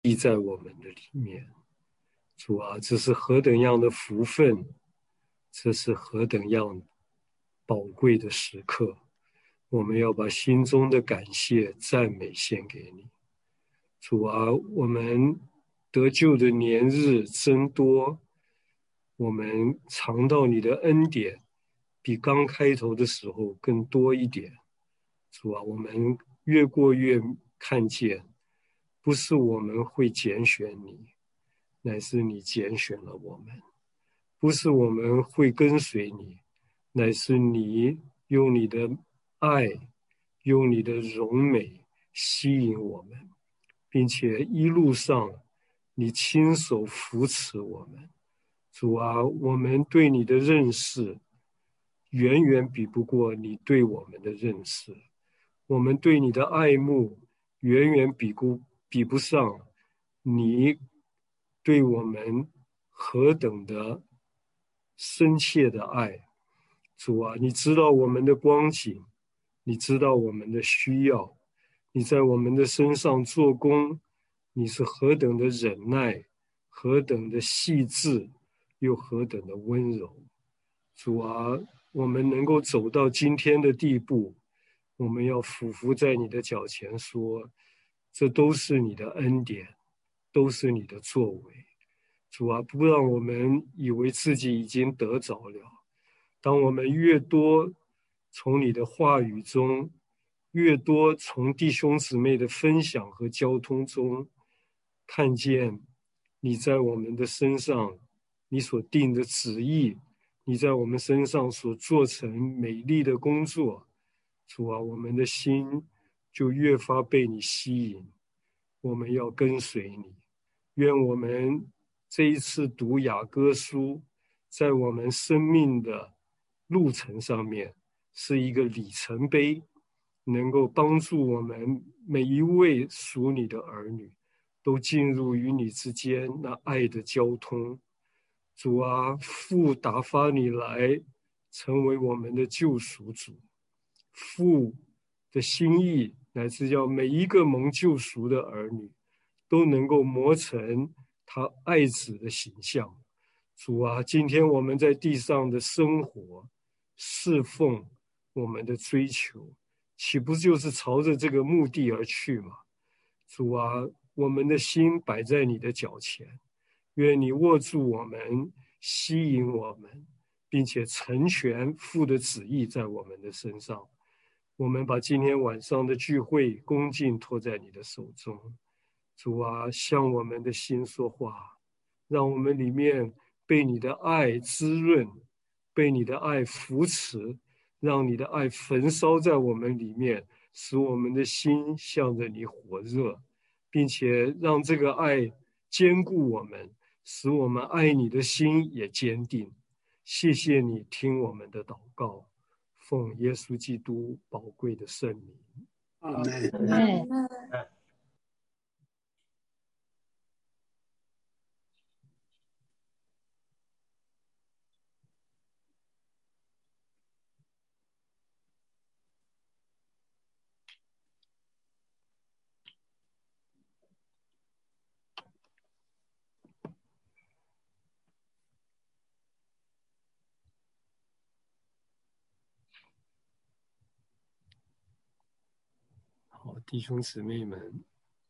立在我们的里面。主啊，这是何等样的福分，这是何等样宝贵的时刻，我们要把心中的感谢赞美献给你。主啊，我们得救的年日增多，我们尝到你的恩典比刚开头的时候更多一点。主啊，我们越过越看见，不是我们会拣选你，乃是你拣选了我们；不是我们会跟随你，乃是你用你的爱，用你的荣美吸引我们，并且一路上你亲手扶持我们。主啊，我们对你的认识远远比不过你对我们的认识，我们对你的爱慕远远比不上你对我们何等的深切的爱。主啊，你知道我们的光景，你知道我们的需要，你在我们的身上做工，你是何等的忍耐，何等的细致，又何等的温柔。主啊，我们能够走到今天的地步，我们要俯伏在你的脚前说，这都是你的恩典，都是你的作为。主啊，不让我们以为自己已经得着了。当我们越多从你的话语中，越多从弟兄姊妹的分享和交通中，看见你在我们的身上，你所定的旨意，你在我们身上所做成美丽的工作，主啊，我们的心就越发被你吸引，我们要跟随你。愿我们这一次读雅歌书，在我们生命的路程上面是一个里程碑，能够帮助我们每一位属你的儿女都进入与你之间那爱的交通。主啊，父打发你来成为我们的救赎主，父的心意乃至要每一个蒙救赎的儿女都能够磨成他爱子的形象。主啊，今天我们在地上的生活、侍奉、我们的追求，岂不就是朝着这个目的而去吗？主啊，我们的心摆在你的脚前，愿你握住我们，吸引我们，并且成全父的旨意在我们的身上。我们把今天晚上的聚会恭敬托在你的手中。主啊，向我们的心说话，让我们里面被你的爱滋润，被你的爱扶持，让你的爱焚烧在我们里面，使我们的心向着你火热，并且让这个爱坚固我们，使我们爱你的心也坚定。谢谢你听我们的祷告，奉耶稣基督宝贵的圣名。 阿门。 好，弟兄姊妹们，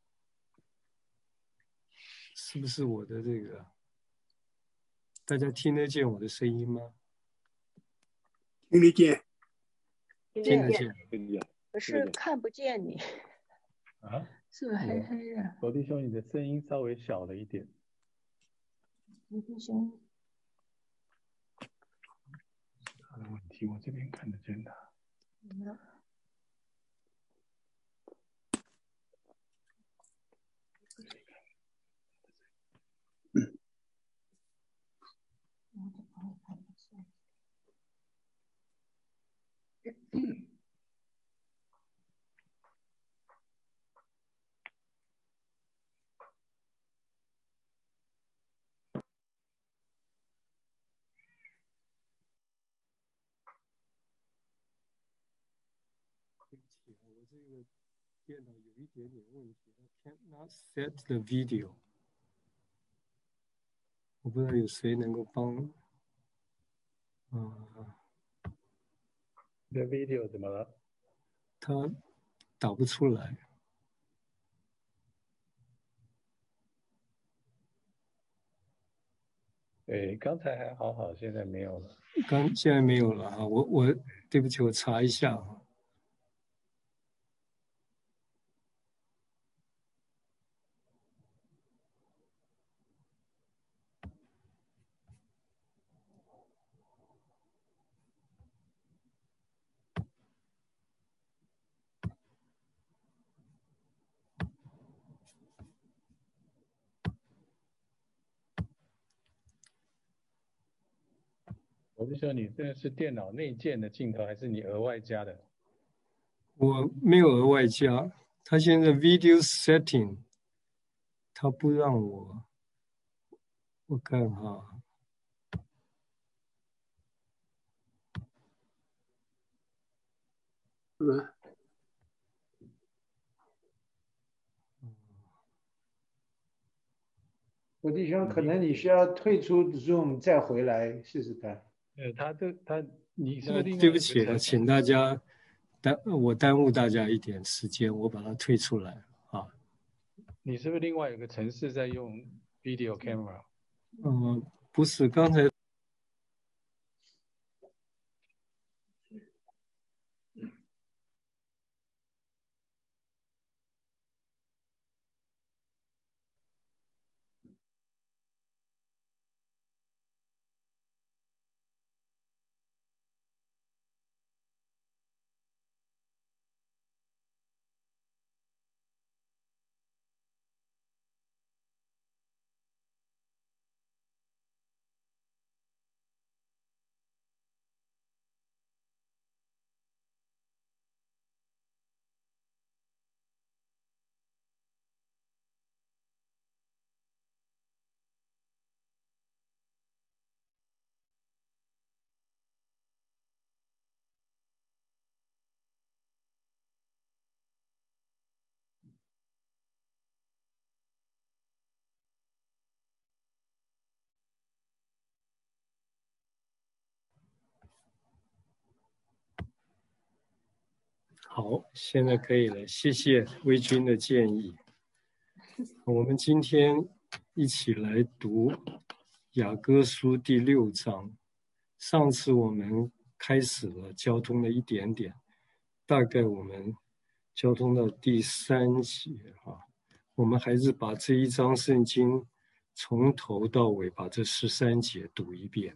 是不是我的这个，大家听得见我的声音吗？ 听得见， 听得见， 可是看不见你啊？ 是不是黑黑的？ 罗弟兄，你的声音稍微小了一点。 罗弟兄， 他的问题，我这边看得见他。 我这个电脑有一点点问题 ，cannot set the video。我不知道有谁能够帮。 你的 video 怎么了？ 它导不出来。 对，刚才还好，现在没有了。 现在没有了啊，我对不起，我查一下啊。 我是说，你这个是电脑内建的镜头，还是你额外加的？ 我没有额外加，它现在 video setting， 它不让我看哈。 我弟兄，可能你需要退出 Zoom 再回来试试看。 你是不是另外对不起了， 有个程请大家我耽误大家一点时间，我把它退出来啊。 你是不是另外有个程式在用 video camera？ 不是，刚才好，现在可以了，谢谢魏军的建议。我们今天一起来读雅歌书第6章。上次我们开始了交通的一点点，大概我们交通到第3节啊。我们还是把这一章圣经从头到尾把这13节读一遍。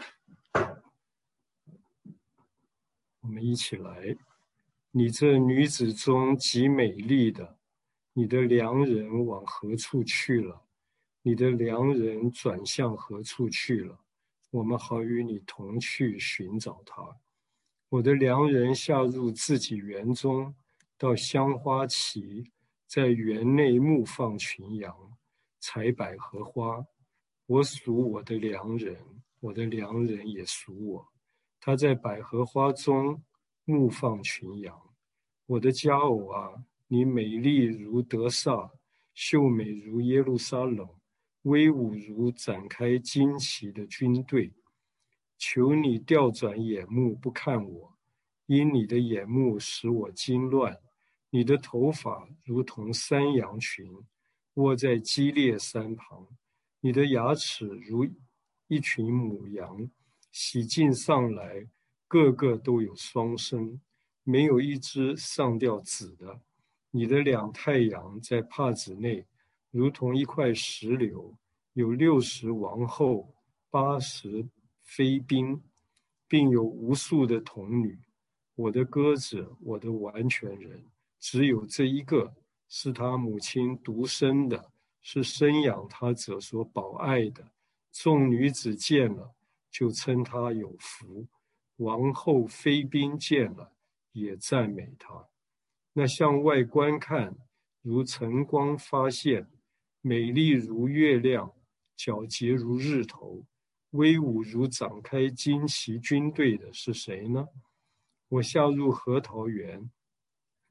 我们一起来。你这女子中极美丽的，你的良人往何处去了？你的良人转向何处去了？我们好与你同去寻找他。我的良人下入自己园中，到香花畦，在园内牧放群羊，采百合花。我属我的良人，我的良人也属我。他在百合花中牧放群羊。我的佳偶啊，你美丽如得撒，秀美如耶路撒冷，威武如展开旌旗的军队。求你调转眼目不看我，因你的眼目使我惊乱。你的头发如同山羊群，卧在基列山旁。你的牙齿如一群母羊，洗净上来，个个都有双生，没有一只上吊子的。你的2太阳在帕子内，如同一块石榴，有60王后，80妃嫔，并有无数的童女。我的鸽子，我的完全人，只有这一个，是他母亲独生的，是生养他者所保爱的。众女子见了，就称他有福；王后妃嫔见了，也赞美他。那向外观看，如晨光发现，美丽如月亮，皎洁如日头，威武如展开旌旗军队的是谁呢？我下入核桃园，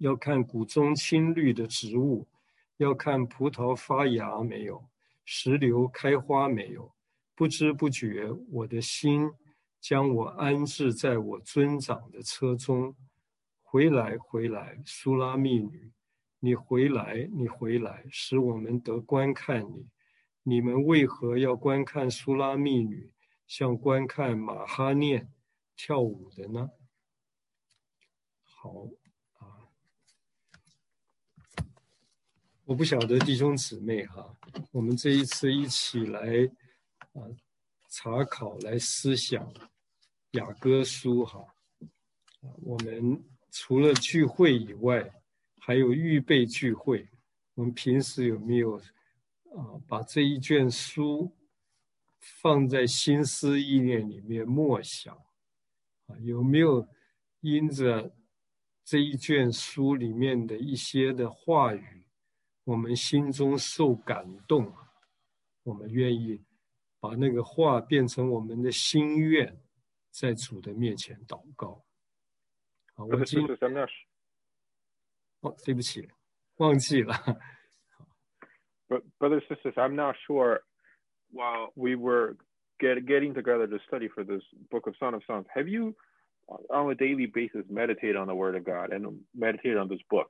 要看谷中青绿的植物，要看葡萄发芽没有，石榴开花没有。不知不觉，我的心将我安置在我尊长的车中。回来，回来，苏拉密女，你回来，你回来，使我们得观看你。你们为何要观看苏拉密女，像观看马哈念跳舞的呢？好啊，我不晓得弟兄姊妹哈，我们这一次一起来查考来思想雅歌书哈，我们除了聚会以外，还有预备聚会。我们平时有没有把这一卷书放在心思意念里面默想？有没有因着这一卷书里面的一些的话语，我们心中受感动，我们愿意把那个话变成我们的心愿，在主的面前祷告。好，我今对不起，忘记了。 Brothers and sisters, I'm not sure. While we were getting together to study for this book of Song of Songs, have you, on a daily basis, meditated on the Word of God and meditated on this book?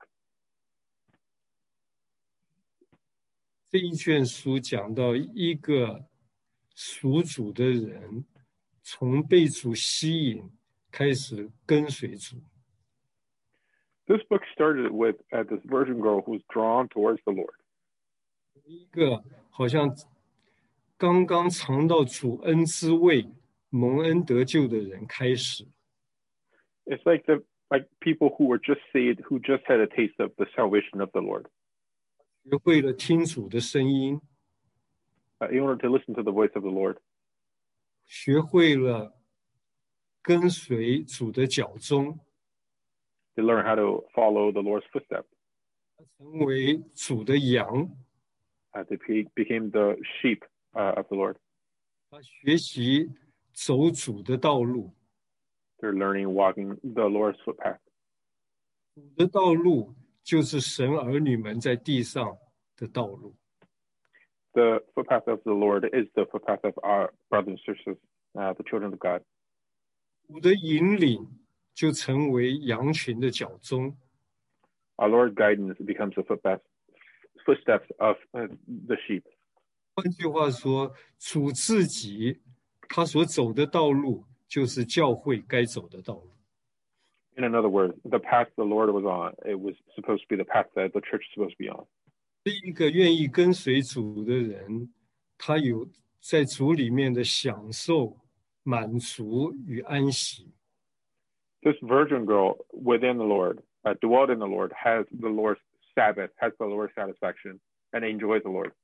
这一卷书讲到一个属主的人，从被主吸引开始跟随主。 This book started with this virgin girl who's drawn towards the Lord. 一个好像刚刚尝到主恩之味、蒙恩得救的人开始。 It's like people who were just saved, who just had a taste of the salvation of the Lord. 学会了听主的声音。 In order to listen to the voice of the Lord. 学会了跟随主的脚踪。 To learn how to follow the Lord's footsteps. 成为主的羊。 They became the sheep of the Lord. 他学习走主的道路。 They're learning walking the Lord's footpath. 主的道路就是神儿女们在地上的道路。 The footpath of the Lord is the footpath of our brothers and sisters, the children of God. 主的引领就成为羊群的脚踪。 Our Lord's guidance becomes the footsteps of the sheep. 换句话说，主自己他所走的道路，就是教会该走的道路。 In another word, the path the Lord was on, it was supposed to be the path that the church is supposed to be on. 是一个愿意跟随主的人，他有在主里面的享受、满足与安息。 This virgin girl within the Lord, dwelled in the Lord, has the Lord's Sabbath, has the Lord's satisfaction, and enjoys the Lord.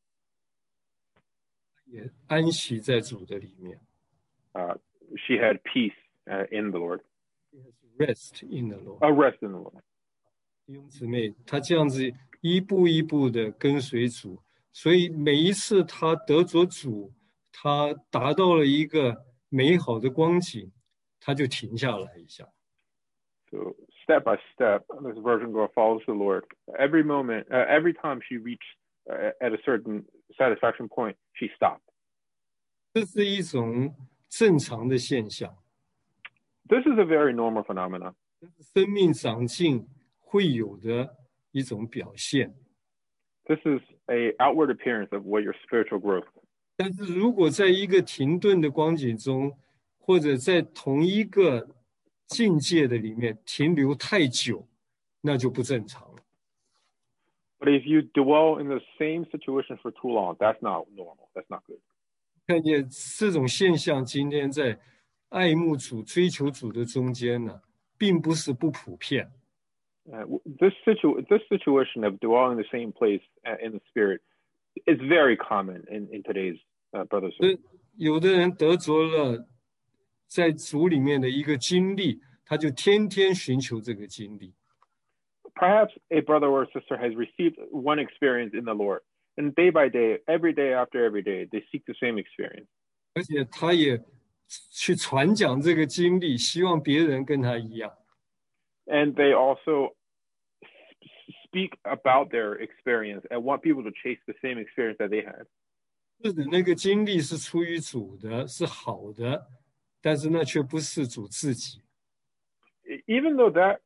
也安息在主的里面。 She had peace in the Lord. Rest in the Lord. Rest in the Lord. 弟兄姊妹，他这样子一步一步的跟随主，所以每一次他得着主，他达到了一个美好的光景，他就停下来一下。 So step by step, this virgin girl follows the Lord. Every moment, every time she reached at a certain satisfaction point, she stopped. 这是一种正常的现象。 This is a very normal phenomenon. 生命长进会有的一种表现。 This is an outward appearance of what your spiritual growth. 但是如果在一个停顿的光景中，或者在同一个境界的里面停留太久，那就不正常了。 But if you dwell in the same situation for too long, that's not normal. That's not good. 看见这种现象，今天在爱慕主、追求主的中间呢，并不是不普遍。 This situation of dwelling in the same place in the spirit is very common in today's brothers. 有的人得着了在主里面的一个经历，他就天天寻求这个经历。 Perhaps a brother or sister has received one experience in the Lord, and day by day, every day after every day, they seek the same experience. 而且他也去传讲这个经历，希望别人跟他一样。 And they also speak about their experience and want people to chase the same experience that they had. 是的，那个经历是出于主的，是好的，但是那却不是主自己。 Even though that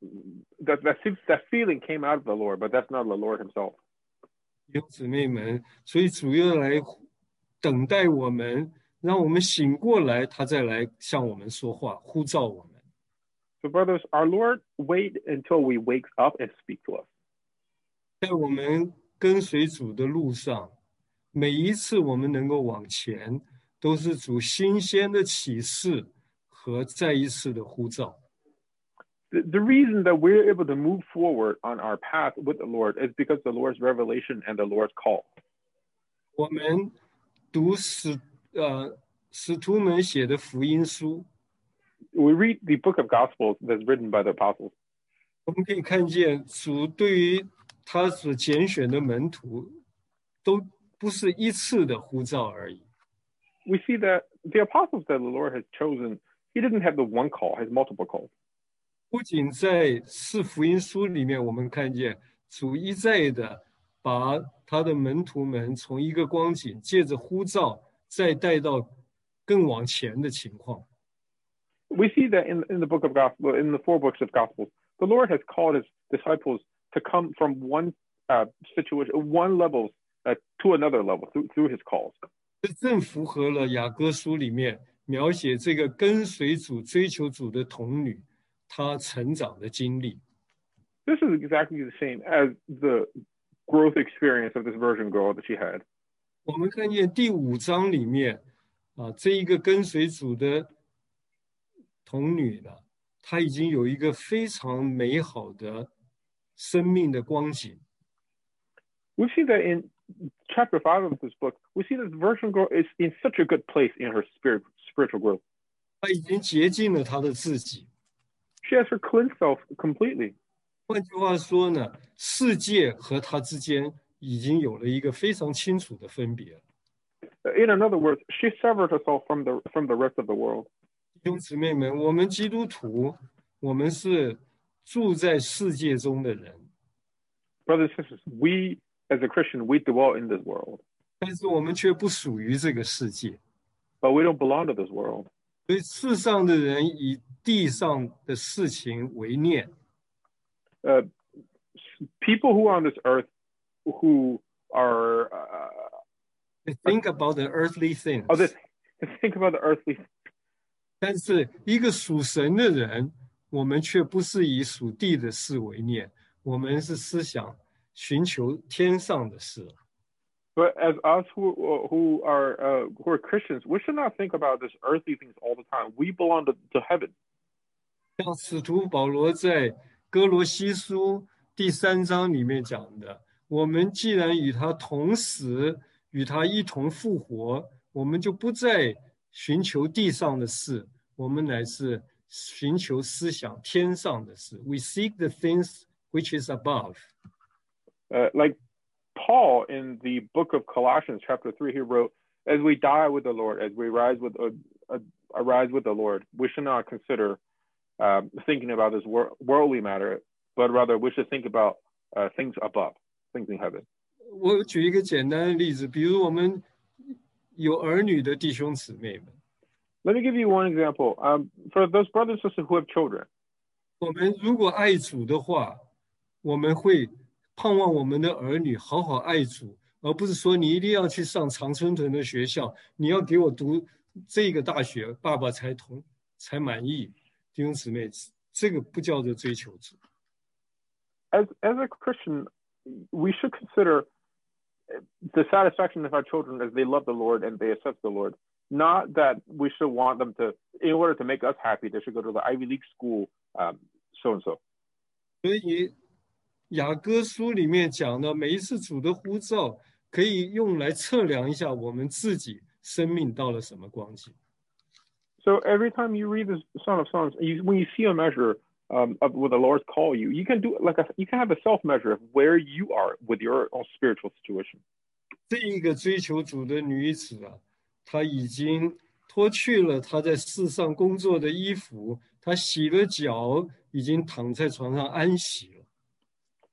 feeling came out of the Lord, but that's not the Lord Himself. 弟兄姊妹们，所以主要来等待我们，让我们醒过来，他再来向我们说话，呼召我们。 So, brothers, our Lord wait until we wake up and speak to us. 在我们跟随主的路上，每一次我们能够往前，都是主新鲜的启示和再一次的呼召。 The reason that we're able to move forward on our path with the Lord is because the Lord's revelation and the Lord's call. 我们读使徒们写的福音书， We read the book of Gospels that's written by the apostles. 我们可以看见主对于他所拣选的门徒，都不是一次的呼召而已。 We see that the apostles that the Lord has chosen, He didn't have the one call, His multiple calls. 不仅在四福音书里面，我们看见主一再的把他的门徒们从一个光景，借着呼召，再带到更往前的情况。 We see that in the book of Gospel, in the 4 books of Gospels, the Lord has called His disciples to come from one situation, one level to another level through His calls. 这正符合了雅歌书里面描写这个跟随主、追求主的童女，她成长的经历。 This is exactly the same as the growth experience of this virgin girl that she had. 我们看见第5章里面这一个跟随主的童女呢，她已经有一个非常美好的生命的光景。 We see that in chapter 5 of this book, we see that the virgin girl is in such a good place in her spiritual growth. 她已经洁净了她的自己。 She has her cleansed self completely. 换句话说呢，世界和她之间已经有了一个非常清楚的分别。 In other words, she severed herself from the rest of the world. 弟兄姊妹们，我们基督徒，我们是住在世界中的人。 Brothers and sisters, we as a Christian, we dwell in this world. 但是我们却不属于这个世界。 But we don't belong to this world. 所以世上的人以地上的事情为念。 People who are on this earth who are They think about the earthly things. they think about the earthly. 但是一个属神的人，我们却不是以属地的事为念，我们是思想寻求天上的事。 But as us who are Christians, we should not think about this earthly things all the time. We belong to heaven. 像使徒保罗在哥罗西书第3章里面讲的，我们既然与他同死，与他一同复活，我们就不再寻求地上的事，我们乃是寻求思想天上的事。We seek the things which is above. Like Paul in the book of Colossians, chapter 3, he wrote, "As we die with the Lord, as we arise with the Lord, we should not consider thinking about this worldly matter, but rather we should think about things above, things in heaven." 我举一个简单的例子，比如我们有儿女的弟兄姊妹们， Let me give you one example. For those brothers and sisters who have children, 我们如果爱主的话，我们会盼望我们的儿女好好爱主，而不是说你一定要去上常春藤的学校，你要给我读这个大学，爸爸才满意。弟兄姊妹，这个不叫做追求主。 as a Christian, we should consider the satisfaction of our children as they love the Lord and they accept the Lord. Not that we should want them to, in order to make us happy, they should go to the Ivy League school, so and so. 所以雅歌书里面讲的，每一次主的呼召，可以用来测量一下我们自己生命到了什么光景。 So every time you read the Song of Songs, when you see a measure of what the Lord's call you, you can do you can have a self measure of where you are with your own spiritual situation. 这一个追求主的女子啊，她已经脱去了她在世上工作的衣服，她洗了脚，已经躺在床上安息了。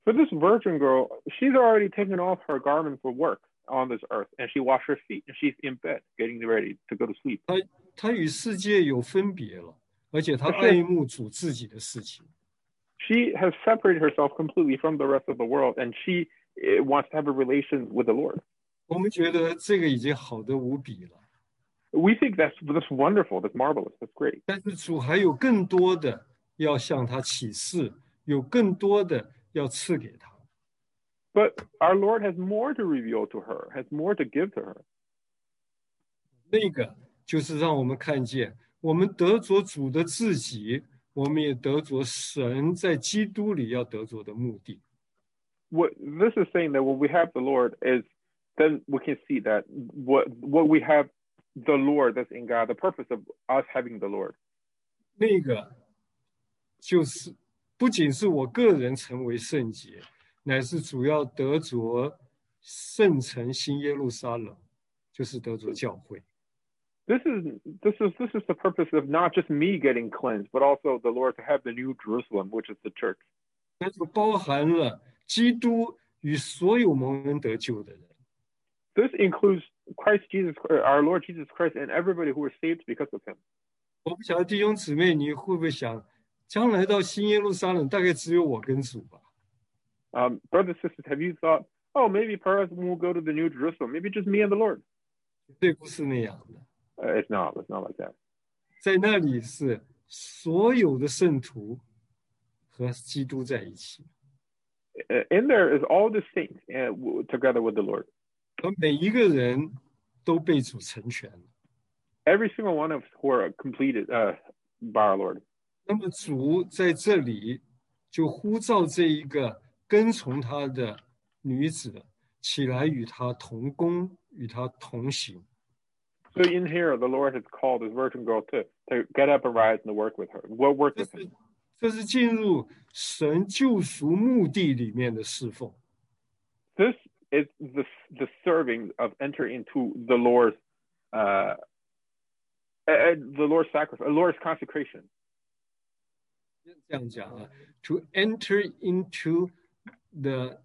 For this virgin girl, she's already taken off her garment for work on this earth, and she washed her feet, and she's in bed getting ready to go to sleep. 他与世界有分别了，而且他爱慕主自己的事情。 She has separated herself completely from the rest of the world, and she wants to have a relation with the Lord. 我们觉得这个已经好得无比了。 We think that's wonderful, that's marvelous, that's great. 但是主还有更多的要向他启示，有更多的要赐给他。 But our Lord has more to reveal to her, has more to give to her. 那个就是让我们看见，我们得着主的自己，我们也得着神在基督里要得着的目的。 What this is saying that when we have the Lord is, then we can see that what we have the Lord that's in God, the purpose of us having the Lord. 那个就是不仅是我个人成为圣洁，乃是主要得着圣城新耶路撒冷，就是得着教会。 This is the purpose of not just me getting cleansed, but also the Lord to have the new Jerusalem, which is the church. 那就包含了基督与所有蒙恩得救的人。 This includes Christ Jesus, our Lord Jesus Christ, and everybody who are saved because of him. 我不晓得弟兄姊妹，你会不会想，将来到新耶路撒冷，大概只有我跟主吧？ Brothers and sisters, have you thought, oh, maybe perhaps we'll go to the new Jerusalem, maybe just me and the Lord? 绝对不是那样的。 It's not like that. 在那里是所有的圣徒和基督在一起。 In there is all the saints together with the Lord. 而每一个人都被主成全了。 Every single one of us who are completed by our Lord. 那么主在这里就呼召这一个跟从他的女子起来与他同工，与他同行。 So in here, the Lord has called this virgin girl to get up and rise and to work with her. What work with him? 这是进入神救赎目的里面的侍奉。 This is the serving of entering into the Lord's sacrifice, the Lord's consecration. 这样讲啊 ，to enter into the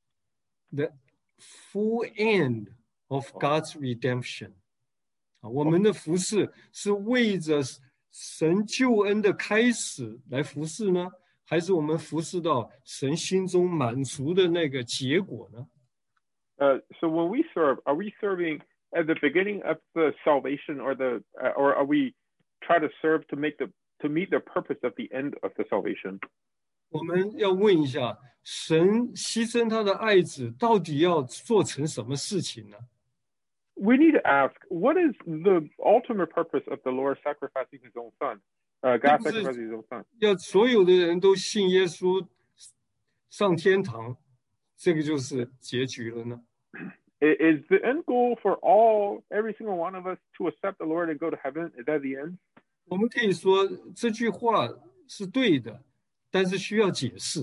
full end of God's redemption。啊，我们的服事是为着神救恩的开始来服事呢，还是我们服事到神心中满足的那个结果呢？ So when we serve, are we serving at the beginning of the salvation, or are we try to serve to meet the purpose of the end of the salvation? 我们要问一下，神牺牲他的爱子，到底要做成什么事情呢？ We need to ask, what is the ultimate purpose of the Lord sacrificing his own son? God sacrificing his own son. 要所有的人都信耶稣上天堂，这个就是结局了呢？ Is the end goal for every single one of us to accept the Lord and go to heaven? Is that the end? 我们可以说这句话是对的，但是需要解释。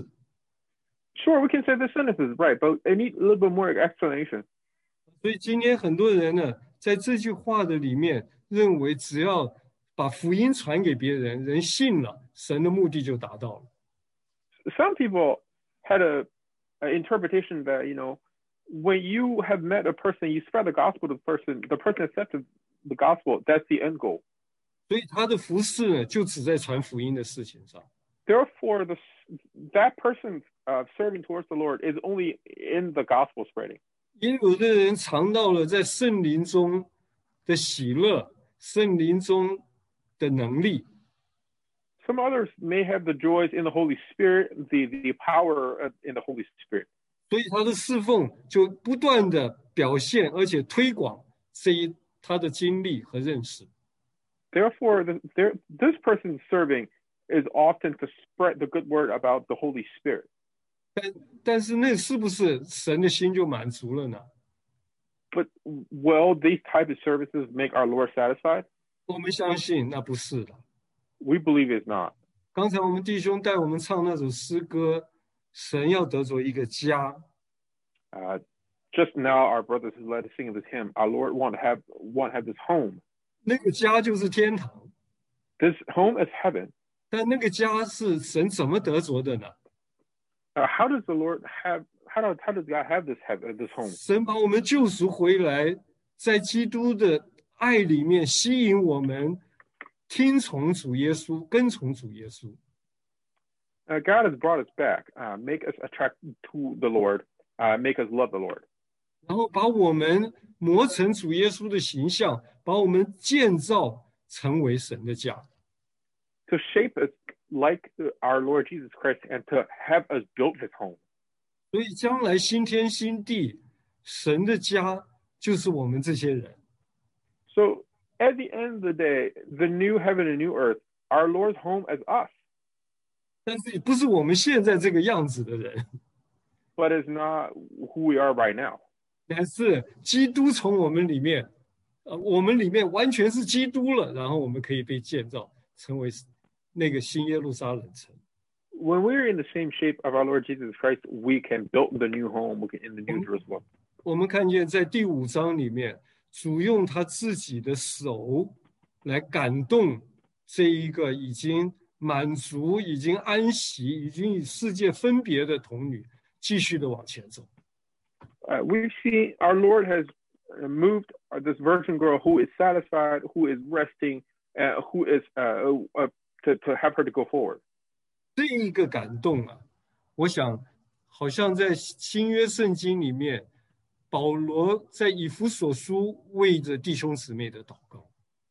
Sure, we can say the sentence is right, but it needs a little bit more explanation. 所以今天很多人呢，在这句话的里面，认为只要把福音传给别人，人信了，神的目的就达到了。 Some people had an interpretation that, when you have met a person, you spread the gospel to the person accepted the gospel, that's the end goal. 所以他的服事呢，就只在传福音的事情上。 Therefore, that person serving towards the Lord is only in the gospel spreading. 因为有的人尝到了在圣灵中的喜乐，圣灵中的能力。 Some others may have the joys in the Holy Spirit, the power in the Holy Spirit. 所以他的侍奉就不断的表现，而且推广他的经历和认识。 Therefore, this person's serving is often to spread the good word about the Holy Spirit. 但是那是不是神的心就满足了呢？ But will these type of services make our Lord satisfied? 我们相信那不是的。 We believe it's not. 刚才我们弟兄带我们唱那首诗歌，神要得着一个家。 Just now, our brothers who led us sing this hymn, our Lord want to have this home. 那个家就是天堂， This home is heaven. 但那个家是神怎么得着的呢？ how does the Lord have? How does God have this home? 神把我们救赎回来，在基督的爱里面吸引我们听从主耶稣，跟从主耶稣。 God has brought us back, make us attracted to the Lord, make us love the Lord. 然后把我们磨成主耶稣的形象，把我们建造成为神的家。 To shape us like our Lord Jesus Christ and to have us build his home. 所以将来新天新地，神的家就是我们这些人。 So at the end of the day, the new heaven and new earth, our Lord's home is us. 但是不是我们现在这个样子的人， But it's not who we are right now. 乃是基督从我们里面，我们里面完全是基督了，然后我们可以被建造成为那个新耶路撒冷城。 When we're in the same shape of our Lord Jesus Christ, we can build the new home in the new Jerusalem. 我们看见在第5章里面，主用他自己的手来感动这一个已经满足、已经安息、已经与世界分别的童女，继续的往前走。 We see our Lord has moved this virgin girl who is satisfied, who is resting, who is to have her to go forward. 这一个感动啊，我想好像在新约圣经里面，保罗在以弗所书为着弟兄姊妹的祷告。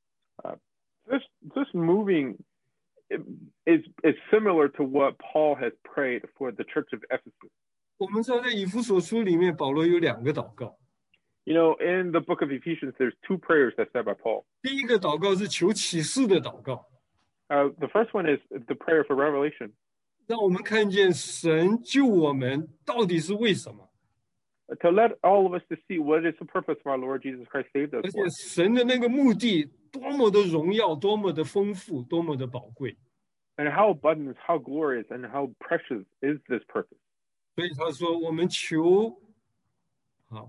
This moving is similar to what Paul has prayed for the church of Ephesus. 我们知道在以弗所书里面，保罗有2个祷告。 You know, in the book of Ephesians, there's 2 prayers that's said by Paul. 第一个祷告是求启示的祷告。 The first one is the prayer for revelation. 让我们看见神救我们到底是为什么， To let all of us to see what is the purpose of our Lord Jesus Christ saved us 而且 for. 神的那个目的多么的荣耀，多么的丰富，多么的宝贵。 And how abundant, how glorious, and how precious is this purpose. 所以他说，我们求好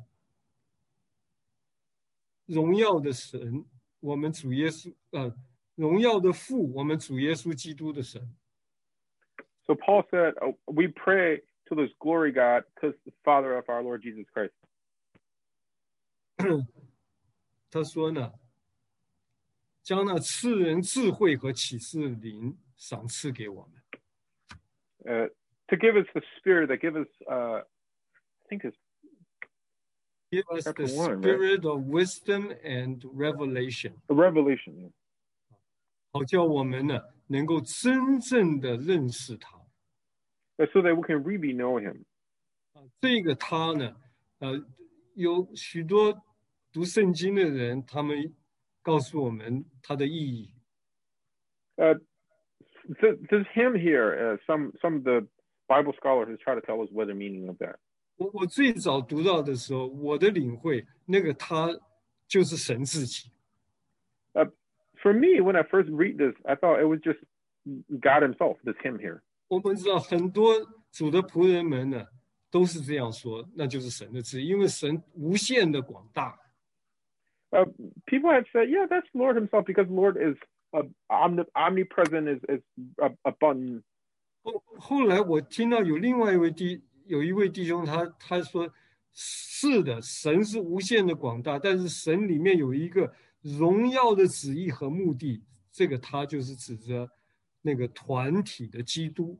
荣耀的神，我们主耶稣荣耀的父，我们主耶稣基督的神。 So Paul said, we pray to this glory God, to the Father of our Lord Jesus Christ. 他说呢，将那赐人智慧和启示的灵赏赐给我们。 To give us the spirit that gives us, I think it's Give us the Chapter 1, spirit of wisdom and revelation. a revelation. 好叫我们呢能够真正的认识他。 So that we can really know him. 这个他呢，有许多读圣经的人，他们告诉我们它的意义。 This hymn here, some of the Bible scholars have tried to tell us what the meaning of that. 我最早读到的时候，我的领会，那个他就是神自己。 For me, when I first read this, I thought it was just God himself, this hymn here. 我们知道很多主的仆人们呢，都是这样说，那就是神的旨意，因为神无限的广大。 People have said, yeah, that's Lord himself, because Lord is omnipresent, is abundant. 后来我听到有另外一位弟兄，他说是的，神是无限的广大，但是神里面有一个荣耀的旨意和目的，这个他就是指着那个团体的基督。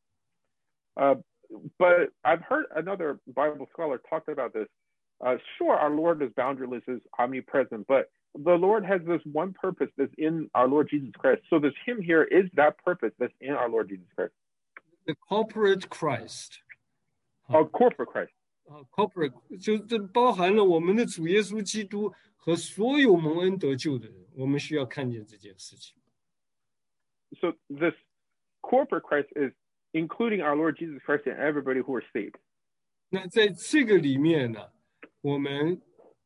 But I've heard another Bible scholar talk about this. Sure, our Lord is boundaryless, is omnipresent, but the Lord has this one purpose that's in our Lord Jesus Christ. So this hymn here is that purpose that's in our Lord Jesus Christ. The corporate Christ. Corporate Christ. Corporate 就这包含了我们的主耶稣基督和所有蒙恩得救的人，我们需要看见这件事情。 So this corporate Christ is including our Lord Jesus Christ and everybody who are saved. 那在这个里面呢，我们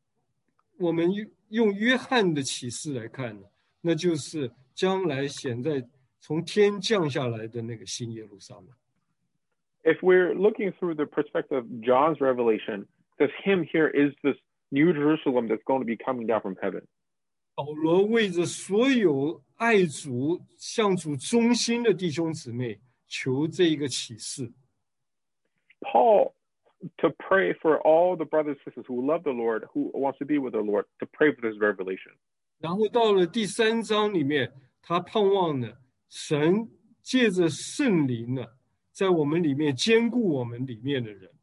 用约翰的启示来看呢，那就是将来显在从天降下来的那个新耶路撒冷。 If we're looking through the perspective of John's revelation, this hymn here is this new Jerusalem that's going to be coming down from heaven. 保罗为着所有爱主、向主忠心的弟兄姊妹求这一个启示。 Paul to pray for all the brothers and sisters who love the Lord, who wants to be with the Lord, to pray for this revelation. 然后到了第3章里面，他盼望呢，神借着圣灵呢，在我们里面坚固我们里面的人。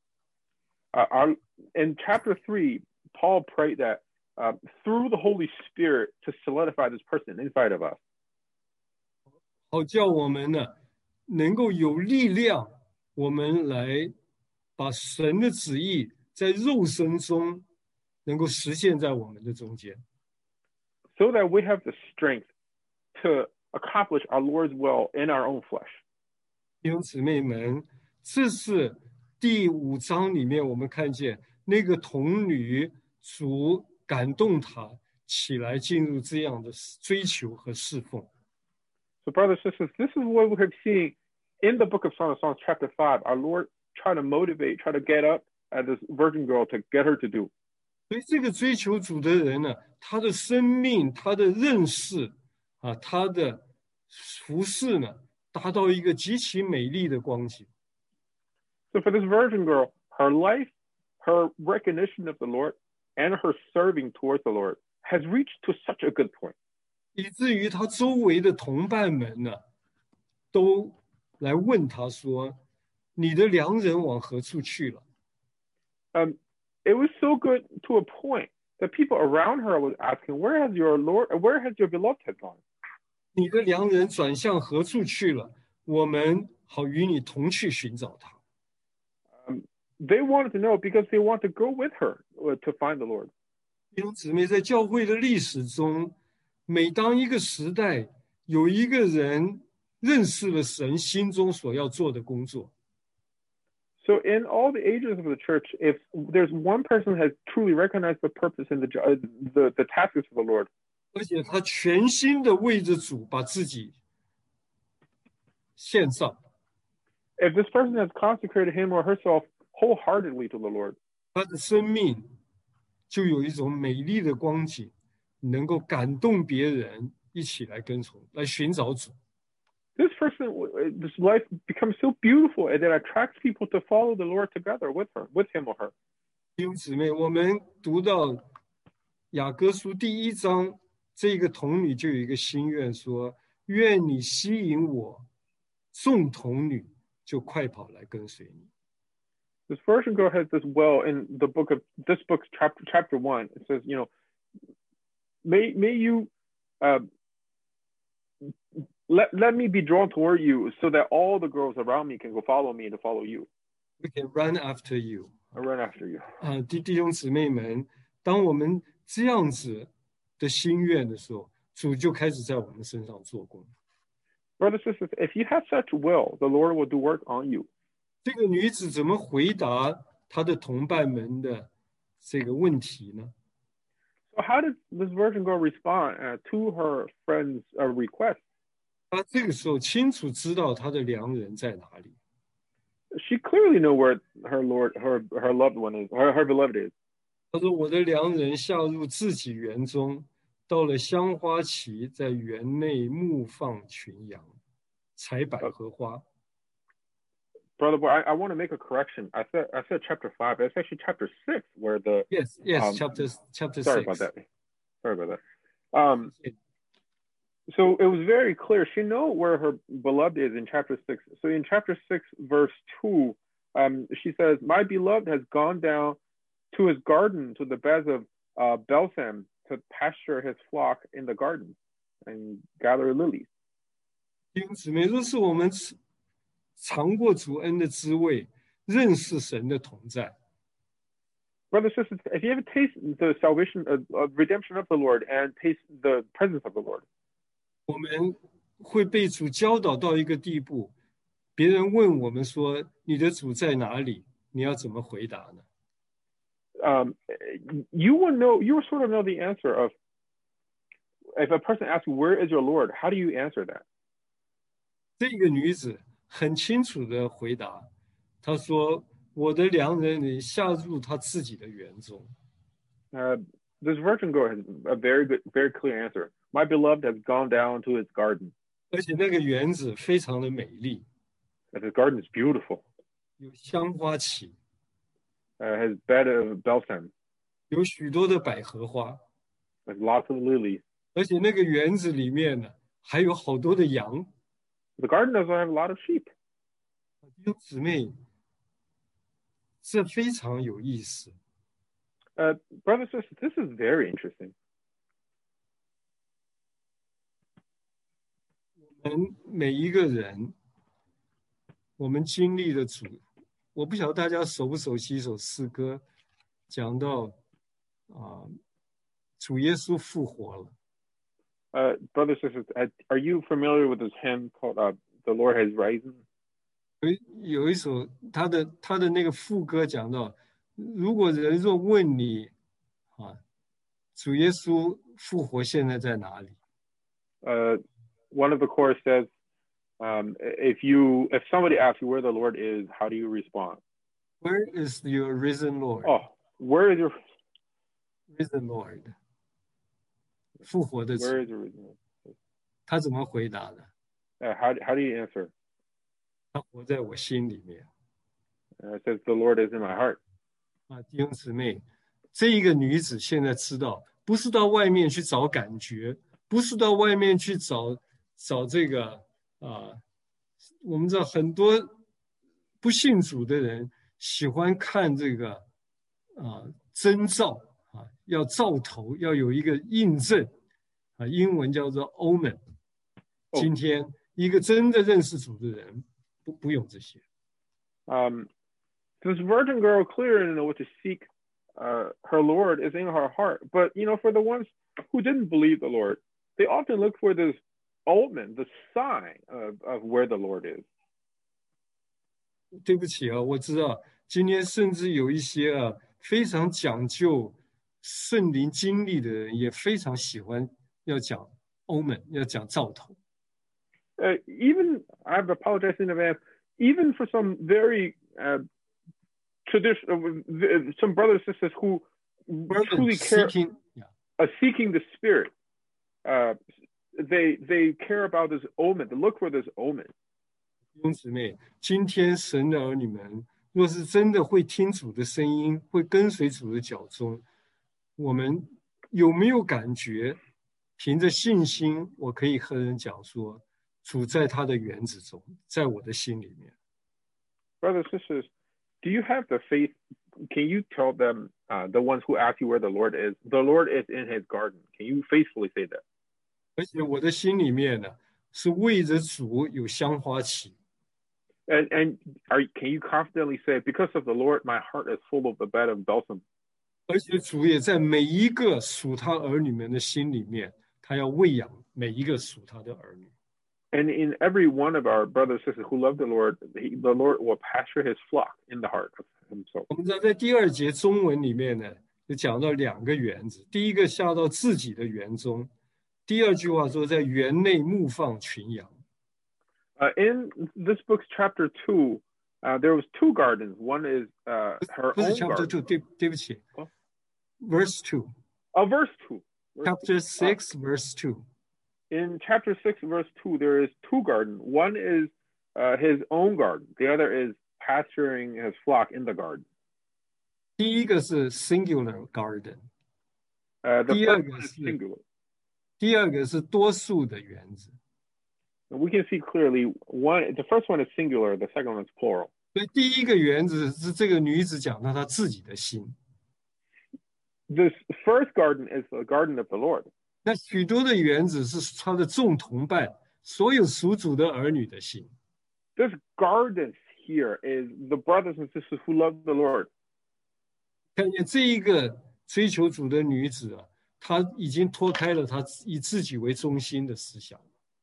In chapter 3, Paul prayed that through the Holy Spirit to solidify this person inside of us. 好叫我们呢，能够有力量，我们来把神的旨意在肉身中能够实现在我们的中间。 So that we have the strength to accomplish our Lord's will in our own flesh. 弟兄姊妹们，这是第5章里面我们看见那个童女，主感动她起来进入这样的追求和侍奉。 So brothers and sisters, this is what we have seen in the book of Song of Songs, chapter 5. Our Lord try to motivate, try to get up at this virgin girl to get her to do. 所以这个追求主的人呢，他的生命、他的认识啊，他的服事呢，达到一个极其美丽的光景。 So for this virgin girl, her life, her recognition of the Lord, and her serving towards the Lord has reached to such a good point. 以至于他周围的同伴们呢，都来问他说：“你的良人往何处去了？” It was so good to a point that people around her was asking, "Where has your Lord? Where has your beloved has gone?" 你的良人转向何处去了？我们好与你同去寻找他。 They wanted to know because they want to go with her to find the Lord. 弟兄姊妹，在教会的历史中，每当一个时代有一个人认识了神心中所要做的工作， So in all the ages of the church, if there's one person who has truly recognized the purpose and the tasks of the Lord, 而且他全心的为着主把自己献上， if this person has consecrated him or herself wholeheartedly to the Lord, 他的生命就有一种美丽的光景，能够感动别人一起来跟从，来寻找主。 this person, this life becomes so beautiful and it attracts people to follow the Lord together with him or her. 弟兄姊妹，我们读到雅各书第1章，这个童女就有一个心愿说：愿你吸引我，众童女就快跑来跟随你。 This virgin girl has this well in the this book's chapter 1. It says, may you let me be drawn toward you so that all the girls around me can go follow me and to follow you. We can run after you. I run after you. 弟兄姊妹们，当我们这样子的心愿的时候，主就开始在我们身上做工。 Brothers and sisters, if you have such will, the Lord will do work on you. 这个女子怎么回答她的同伴们的这个问题呢？ So how did this virgin girl respond to her friend's request? 她这个时候清楚知道她的良人在哪里。 She clearly knew where her Lord, her loved one is, her beloved is. 她说：“我的良人下入自己园中，到了香花期，在园内牧放群羊，采百合花。” Brother boy, I want to make a correction. I said chapter 5. It's actually chapter 6 where the Yes, chapter 6. Sorry about that. So it was very clear. She knew where her beloved is in chapter 6. So in chapter 6, verse 2, she says, "My beloved has gone down to his garden, to the beds of balsam, to pasture his flock in the garden and gather lilies." 弟兄姊妹，若是我们尝过主恩的滋味，认识神的同在， Brothers and sisters, if you ever taste the salvation of redemption of the Lord and taste the presence of the Lord, 我们会被主教导到一个地步，别人问我们说：“你的主在哪里？”你要怎么回答呢？ you will sort of know the answer of, if a person asks you, "Where is your Lord?" How do you answer that? 这个女子很清楚的回答，她说：“我的良人下入他自己的园中。” This virgin girl has a very good, very clear answer. My beloved has gone down to his garden. 而且那个园子非常的美丽。 And his garden is beautiful. 有香花旗， has bed of balsam, 有许多的百合花， has lots of lilies. 而且那个园子里面呢，还有好多的羊。 The garden doesn't have a lot of sheep. 弟兄姊妹，这非常有意思。 Brothers and sisters, this is very interesting. 我们每一个人，我们经历的主，我不晓得大家熟不熟悉一首诗歌，讲到主耶稣复活了。 Brothers and sisters, are you familiar with this hymn called "The Lord Has Risen"? 有一首他的那个副歌讲到，如果人若问你主耶稣复活现在在哪里？ One of the chorus says, if somebody asks you where the Lord is, how do you respond? Where is your risen Lord? Oh, where is your risen Lord? 复活的主。 Where is your risen Lord? 他怎么回答的？ How do you answer? 他活在我心里面。 It says, the Lord is in my heart. 弟兄姊妹，这一个女子现在知道，不是到外面去找感觉，不是到外面去找这个我们知道很多不信主的人喜欢看这个征兆要兆头，要有一个印证英文叫做 omen。今天一个真的认识主的人不用这些。 This virgin girl clearly didn't know what to seek. Her Lord is in her heart. But, for the ones who didn't believe the Lord, they often look for this omen, the sign of where the Lord is. 对不起我知道今天甚至有一些非常讲究圣灵经历的人，也非常喜欢要讲 omen， 要讲兆头。 Even, I apologize in advance, even for some very traditional, some brothers and sisters who truly care, seeking the Spirit, they care about this omen, they look for this omen. 弟兄姊妹，今天神的儿女们，若是真的会听主的声音，会跟随主的脚踪，我们有没有感觉？凭着信心，我可以和人讲说，主在他的园子中，在我的心里面。 Brothers and sisters, do you have the faith? Can you tell them, the ones who ask you where the Lord is in his garden? Can you faithfully say that? 而且我的心里面呢，是为着主有香花旗。 And can you confidently say, because of the Lord, my heart is full of the bed of balsam? 而且主也在每一个属他儿女们的心里面，他要喂养每一个属他的儿女。 And in every one of our brothers and sisters who love the Lord will pasture his flock in the heart of himself. 我们知道在第2节中文里面呢，就讲到2个园子，第一个下到自己的园中，第2句话说在园内牧放群羊。 In this book's chapter 2, there was 2 gardens. One is her own chapter garden. 2, 对不起，verse 2. Verse 2. Chapter 6, verse 2. In chapter 6, verse 2, there is 2 gardens. One is his own garden. The other is pasturing his flock in the garden. 第一个是 singular garden， The 第 first 二个 one is 是 singular. 第二个是多数的园子。 We can see clearly the first one is singular, the second one is plural. 所以第一个园子是这个女子讲到她自己的心。 This first garden is the garden of the Lord. 那许多的园子是她的众同伴，所有属主的儿女的心。 This garden here is the brothers and sisters who love the Lord. 看见这一个追求主的女子她已经脱开了她以自己为中心的思想。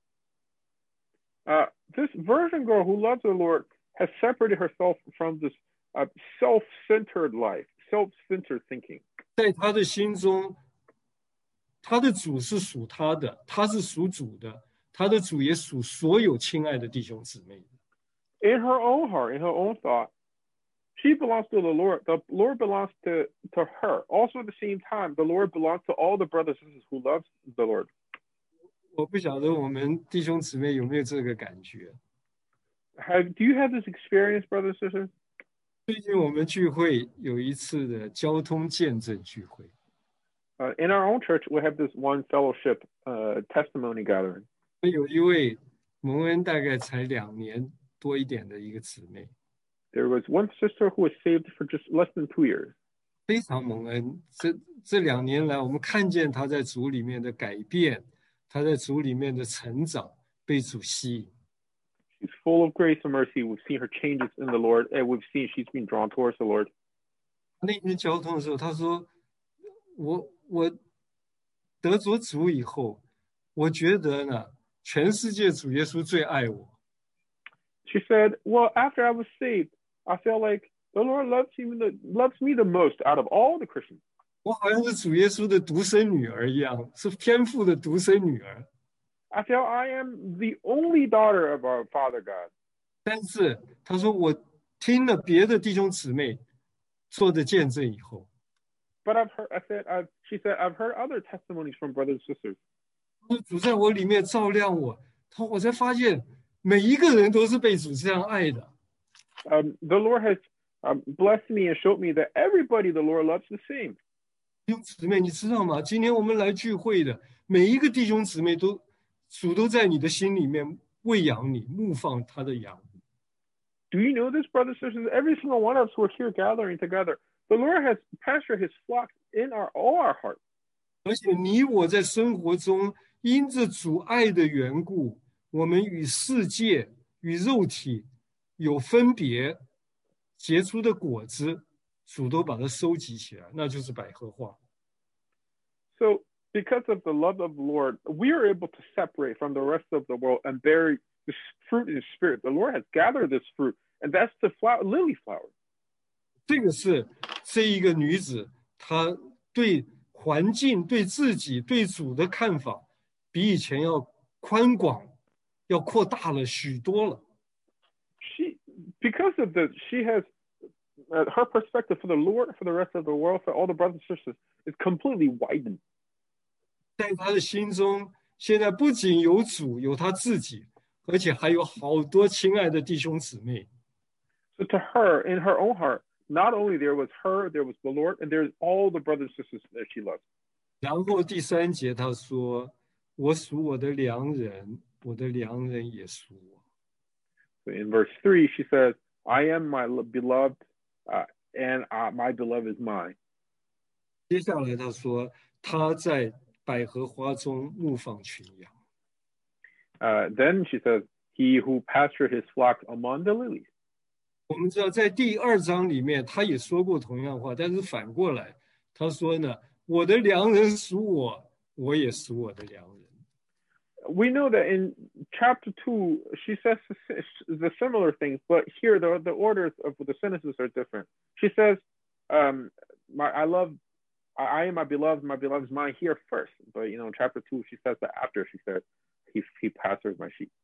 This virgin girl who loves the Lord has separated herself from this self-centered life, self-centered thinking. 在她的心中，她的主是属她的，她是属主的，她的主也属所有亲爱的弟兄姊妹的。 In her own heart, in her own thought, she belongs to the Lord. The Lord belongs to her. Also at the same time, the Lord belongs to all the brothers and sisters who love the Lord. 我不晓得我们弟兄姊妹有没有这个感觉？ Do you have this experience, brothers and sisters? 最近我们聚会有一次的交通见证聚会。 In our own church, we have this one fellowship testimony gathering. 有一位蒙恩大概才2年多一点的一个姊妹， There was one sister who was saved for just less than 2 years. 非常蒙恩。这2年来，我们看见她在主里面的改变，她在主里面的成长，被主吸引。 She's full of grace and mercy. We've seen her changes in the Lord, and we've seen she's been drawn towards the Lord. 那天交通的时候，她说：“我得着主以后，我觉得呢，全世界主耶稣最爱我。” She said, well, after I was saved, I felt like the Lord loves me the most out of all the Christians. 我好像是主耶稣的独生女儿一样，是天父的独生女儿。 I felt I am the only daughter of our Father God. 但是他说，我听了别的弟兄姊妹做的见证以后， But she said, I've heard other testimonies from brothers and sisters. 主在我里面照亮我，我才发现每一个人都是被主这样爱的。 The Lord has blessed me and showed me that everybody the Lord loves the same. 弟兄姊妹，你知道吗？今天我们来聚会的每一个弟兄姊妹主都在你的心里面喂养你，牧放他的羊。 Do you know this, brothers and sisters? Every single one of us who are here gathering together, the Lord has pastured his flock in all our hearts. 而且你我在生活中因着主爱的缘故，我们与世界、与肉体有分别，结出的果子，主都把它收集起来，那就是百合花。 So, because of the love of the Lord, we are able to separate from the rest of the world and bear this fruit in spirit. The Lord has gathered this fruit, and that's the lily flower. 这个是这一个女子，她对环境、对自己、对主的看法，比以前要宽广，要扩大了许多了。 Because of this, she has her perspective for the Lord, for the rest of the world, for all the brothers and sisters, is completely widened. 在她的心中，现在不仅有主，有她自己，而且还有好多亲爱的弟兄姊妹。 So to her, in her own heart, not only there was her, there was the Lord, and there's all the brothers and sisters that she loves. 然后第3节她说：“我属我的良人，我的良人也属我。” So in verse 3, she says, I am my beloved, and my beloved is mine. 接下来她说：“她在百合花中牧放群羊。” Then she says, he who pastured his flock among the lilies. 我们知道在第2章里面，他也说过同样话，但是反过来，他说呢：“我的良人属我，我也属我的良人。” We know that in chapter 2, she says the similar things, but here the orders of the sentences are different. She says, I am my beloved is mine here first. But, in chapter 2, she says that after she said, he pastors my sheep.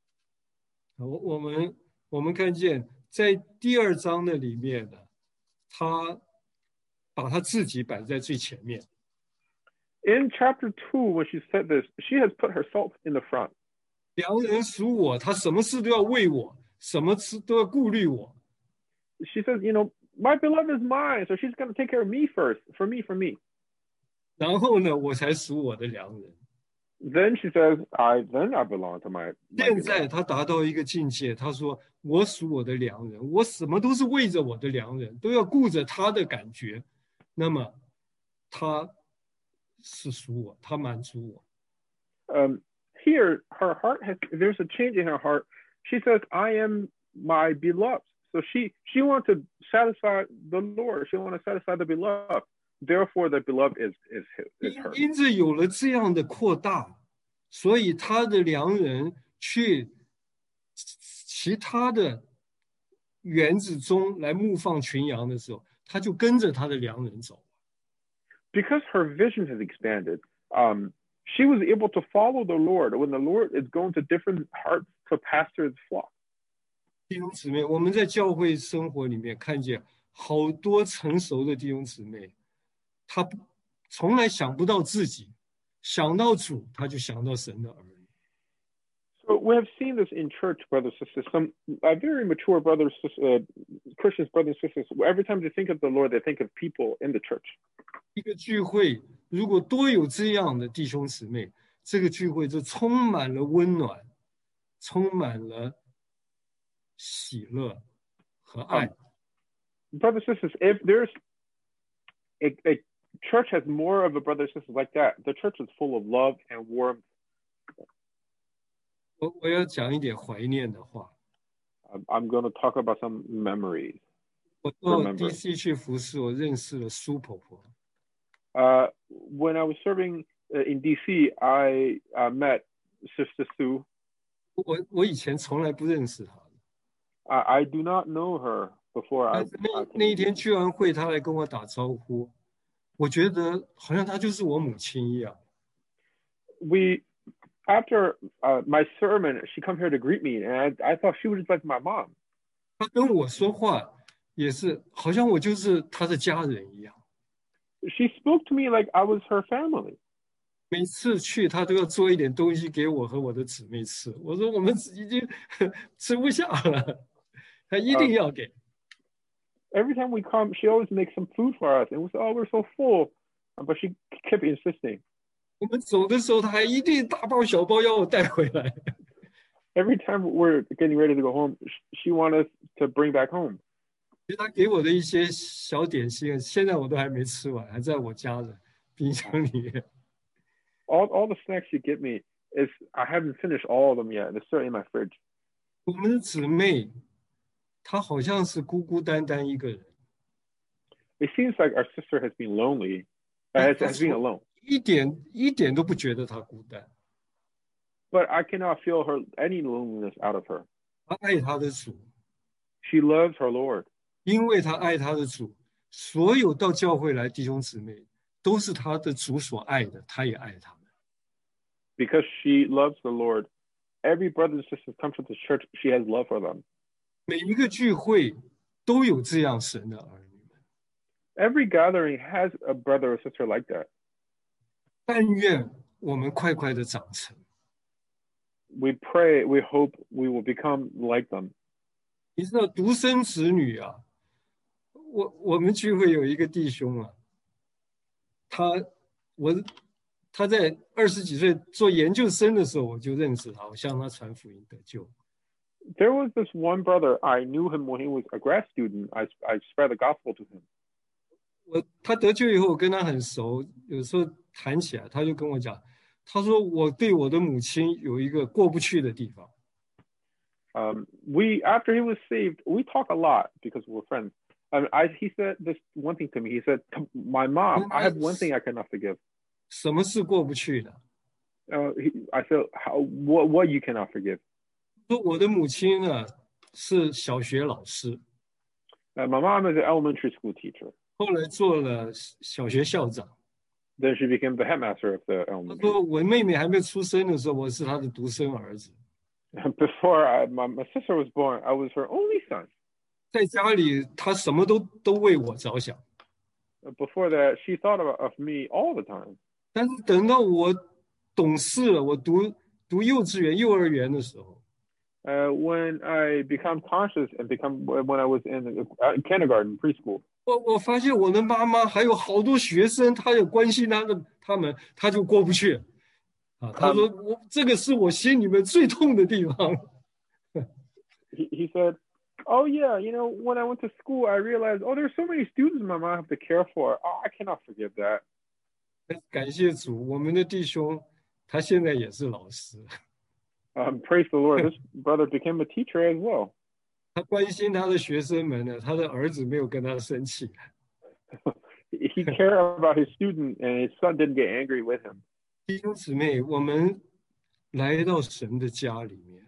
我们看见在第2章的里面呢，他把他自己摆在最前面。 In chapter 2, when she said this, she has put herself in the front. 良人属我，他什么事都要为我，什么事都要顾虑我。 She says, my beloved is mine, so she's going to take care of me first, for me. 然后呢，我才属我的良人。 Then she says, I belong to my 现在他达到一个境界，他说：“我属我的良人，我什么都是为着我的良人，都要顾着他的感觉。那么他是属我，他满足我。” Here, there's a change in her heart. She says, I am my beloved. So she wants to satisfy the Lord. She wants to satisfy the beloved. Therefore, the beloved is her. 因着有了这样的扩大，所以他的良人去其他的园子中来牧放群羊的时候，他就跟着他的良人走。 Because her vision has expanded, she was able to follow the Lord when the Lord is going to different hearts to pastor the flock. 弟兄姊妹，我们在教会生活里面看见好多成熟的弟兄姊妹，他从来想不到自己，想到主，他就想到神的儿女。 So we have seen this in church, brothers and sisters. Some very mature brothers, Christians, brothers and sisters. Every time they think of the Lord, they think of people in the church. 一个聚会如果多有这样的弟兄姊妹，这个聚会就充满了温暖，充满了喜乐和爱。 Brothers and sisters, if there's a church has more of a brothers and sisters like that, the church is full of love and warmth. 我要讲一点怀念的话。 I'm going to talk about some memories. 我到 DC 去服侍，我认识了苏婆婆。 When I was serving in DC, I met Sister Sue. 我以前从来不认识她。 I do not know her before. 那一天聚完会，她来跟我打招呼，我觉得好像她就是我母亲一样。 After my sermon, she come here to greet me, and I thought she was just like my mom. 她跟我说话也是，好像我就是她的家人一样。 She spoke to me like I was her family. 每次去，她都要做一点东西给我和我的姊妹吃。我说我们已经吃不下了，她一定要给。 Every time we come, she always makes some food for us, and we say, "Oh, we're so full," but she kept insisting. 我们走的时候，她还一定大包小包要我带回来。 Every time we're getting ready to go home, she wants us to bring back home. 其实她给我的一些小点心，现在我都还没吃完，还在我家的冰箱里面。 All the snacks she give me is I haven't finished all of them yet. They're still in my fridge. 我们的姊妹，她好像是孤孤单单一个人。 It seems like our sister has been lonely, has been alone. 一点都不觉得她孤单。 But I cannot feel any loneliness out of her. 她爱她的主。 She loves her Lord. 因为她爱她的主，所有到教会来弟兄姊妹都是她的主所爱的，她也爱他们。 Because she loves the Lord, every brother and sister comes to the church, she has love for them. 每一个聚会都有这样神的儿女们。 Every gathering has a brother or sister like that. 但愿我们快快的长成。 We pray, we hope we will become like them. 你知道独生子女啊，我们聚会有一个弟兄啊，他在20几岁做研究生的时候我就认识他，我向他传福音得救。 There was this one brother, I knew him when he was a grad student. I spread the gospel to him. 他得救以后我跟他很熟，有时候谈起来他就跟我讲，他说我对我的母亲有一个过不去的地方。 After he was saved, we talk a lot because we're friends. He said this one thing to me. He said, "My mom, I have one thing I cannot forgive." 什么是过不去的？ I said, "What you cannot forgive?" 说我的母亲呢是小学老师。 My mom is an elementary school teacher. 后来做了小学校长。 Then she became the headmaster of the 他 elementary. 说我妹妹还没出生的时候，我是她的独生儿子。 Before my sister was born, I was her only son. 在家里，她什么都为我着想。 Before that, she thought of me all the time. 但是等到我懂事了，我读幼稚园、幼儿园的时候， when I become conscious and when I was in kindergarten, preschool. 我发现我的妈妈还有好多学生，她有关心他们，她就过不去。她说这个是我心里面最痛的地方。 He said, "Oh yeah, when I went to school, I realized, there's so many students my mom have to care for. Oh, I cannot forgive that." 感谢主，我们的弟兄他现在也是老师。 Praise the Lord, this brother became a teacher as well. 他关心他的学生们呢，他的儿子没有跟他生气。 He cared about his student, and his son didn't get angry with him. 弟兄姊妹，我们来到神的家里面。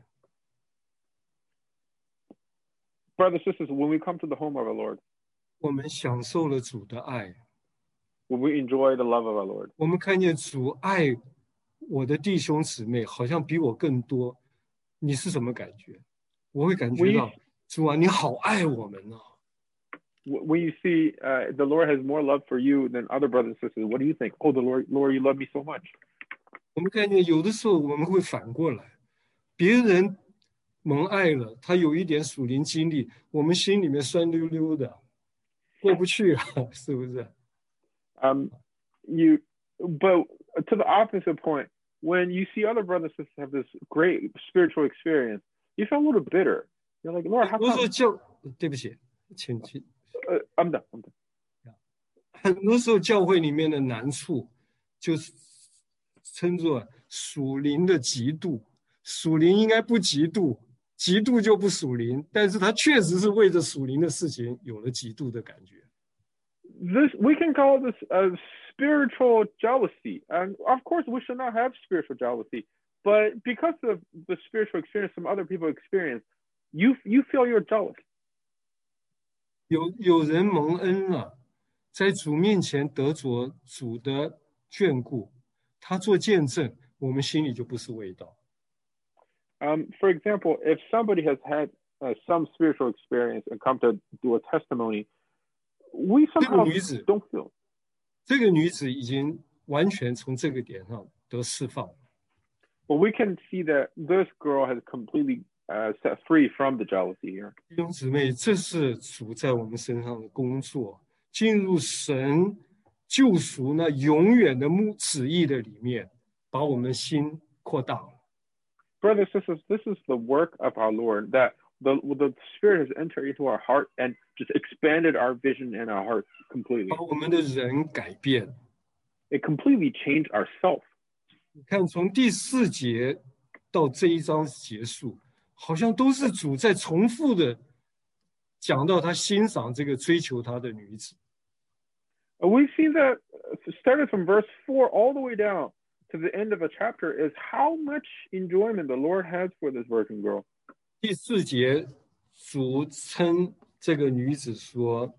Brothers and sisters, when we come to the home of our Lord, 我们享受了主的爱。 when we enjoy the love of our Lord, 我们看见主爱我的弟兄姊妹，好像比我更多。你是什么感觉？我会感觉到主啊，你好爱我们啊。 When you see the Lord has more love for you than other brothers and sisters, what do you think? Oh, the Lord, you love me so much. 我们看见有的时候我们会反过来， 别人蒙爱了，他有一点属灵经历，我们心里面酸溜溜的，过不去啊，是不是？ But to the opposite point, when you see other brothers and sisters have this great spiritual experience, you feel a little bitter. You're like, Lord, how 很多时候 come? 对不起，请 I'm done. 很多时候教会里面的难处，就是称作属灵的嫉妒。属灵应该不嫉妒，嫉妒就不属灵，但是他确实是为着属灵的事情有了嫉妒的感觉。 This we can call this a spiritual jealousy, and of course we should not have spiritual jealousy. But because of the spiritual experience some other people experience, you feel you're jealous. 有人蒙恩了，在主面前得着主的眷顾，他做见证，我们心里就不是味道。 For example, if somebody has had some spiritual experience and come to do a testimony, we somehow don't feel. 这个女子已经完全从这个点上得释放。 But we can see that this girl has completely set free from the jealousy here. 弟兄姊妹，这是主在我们身上的工作，进入神救赎那永远的旨意的里面，把我们心扩大了。 Brothers and sisters, this is the work of our Lord, that the Spirit has entered into our heart and just expanded our vision and our heart completely. 把我们的人改变。 It completely changed ourselves. 你看，从第4节到这一章结束，好像都是主在重复的讲到他欣赏这个追求他的女子。 We see that started from verse 4 all the way down to the end of a chapter is how much enjoyment the Lord has for this virgin girl. 第4节，主称这个女子说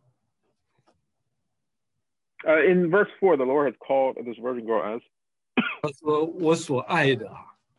in verse 4, the Lord has called this virgin girl as 他说我所爱的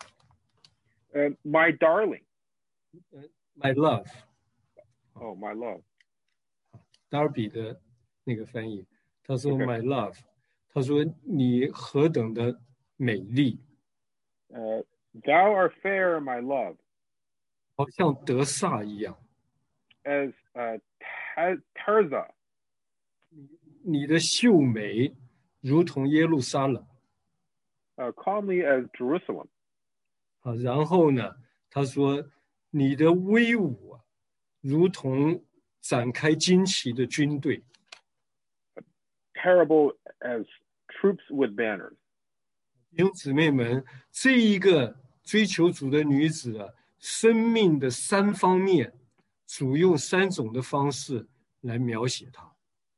my darling. My love. Oh, my love. 达尔比的那个翻译，他说 My love， 他说你何等的美丽。 Thou art fair, my love. 好像得撒一样。 As Tirzah. 你的秀美如同耶路撒冷。 Calmly as Jerusalem. 好，然后呢，他说你的威武如同展开旌旗的军队。 Terrible as troops with banners. 弟兄姊妹们，这一个追求主的女子啊，生命的3方面，主用3种的方式来描写她。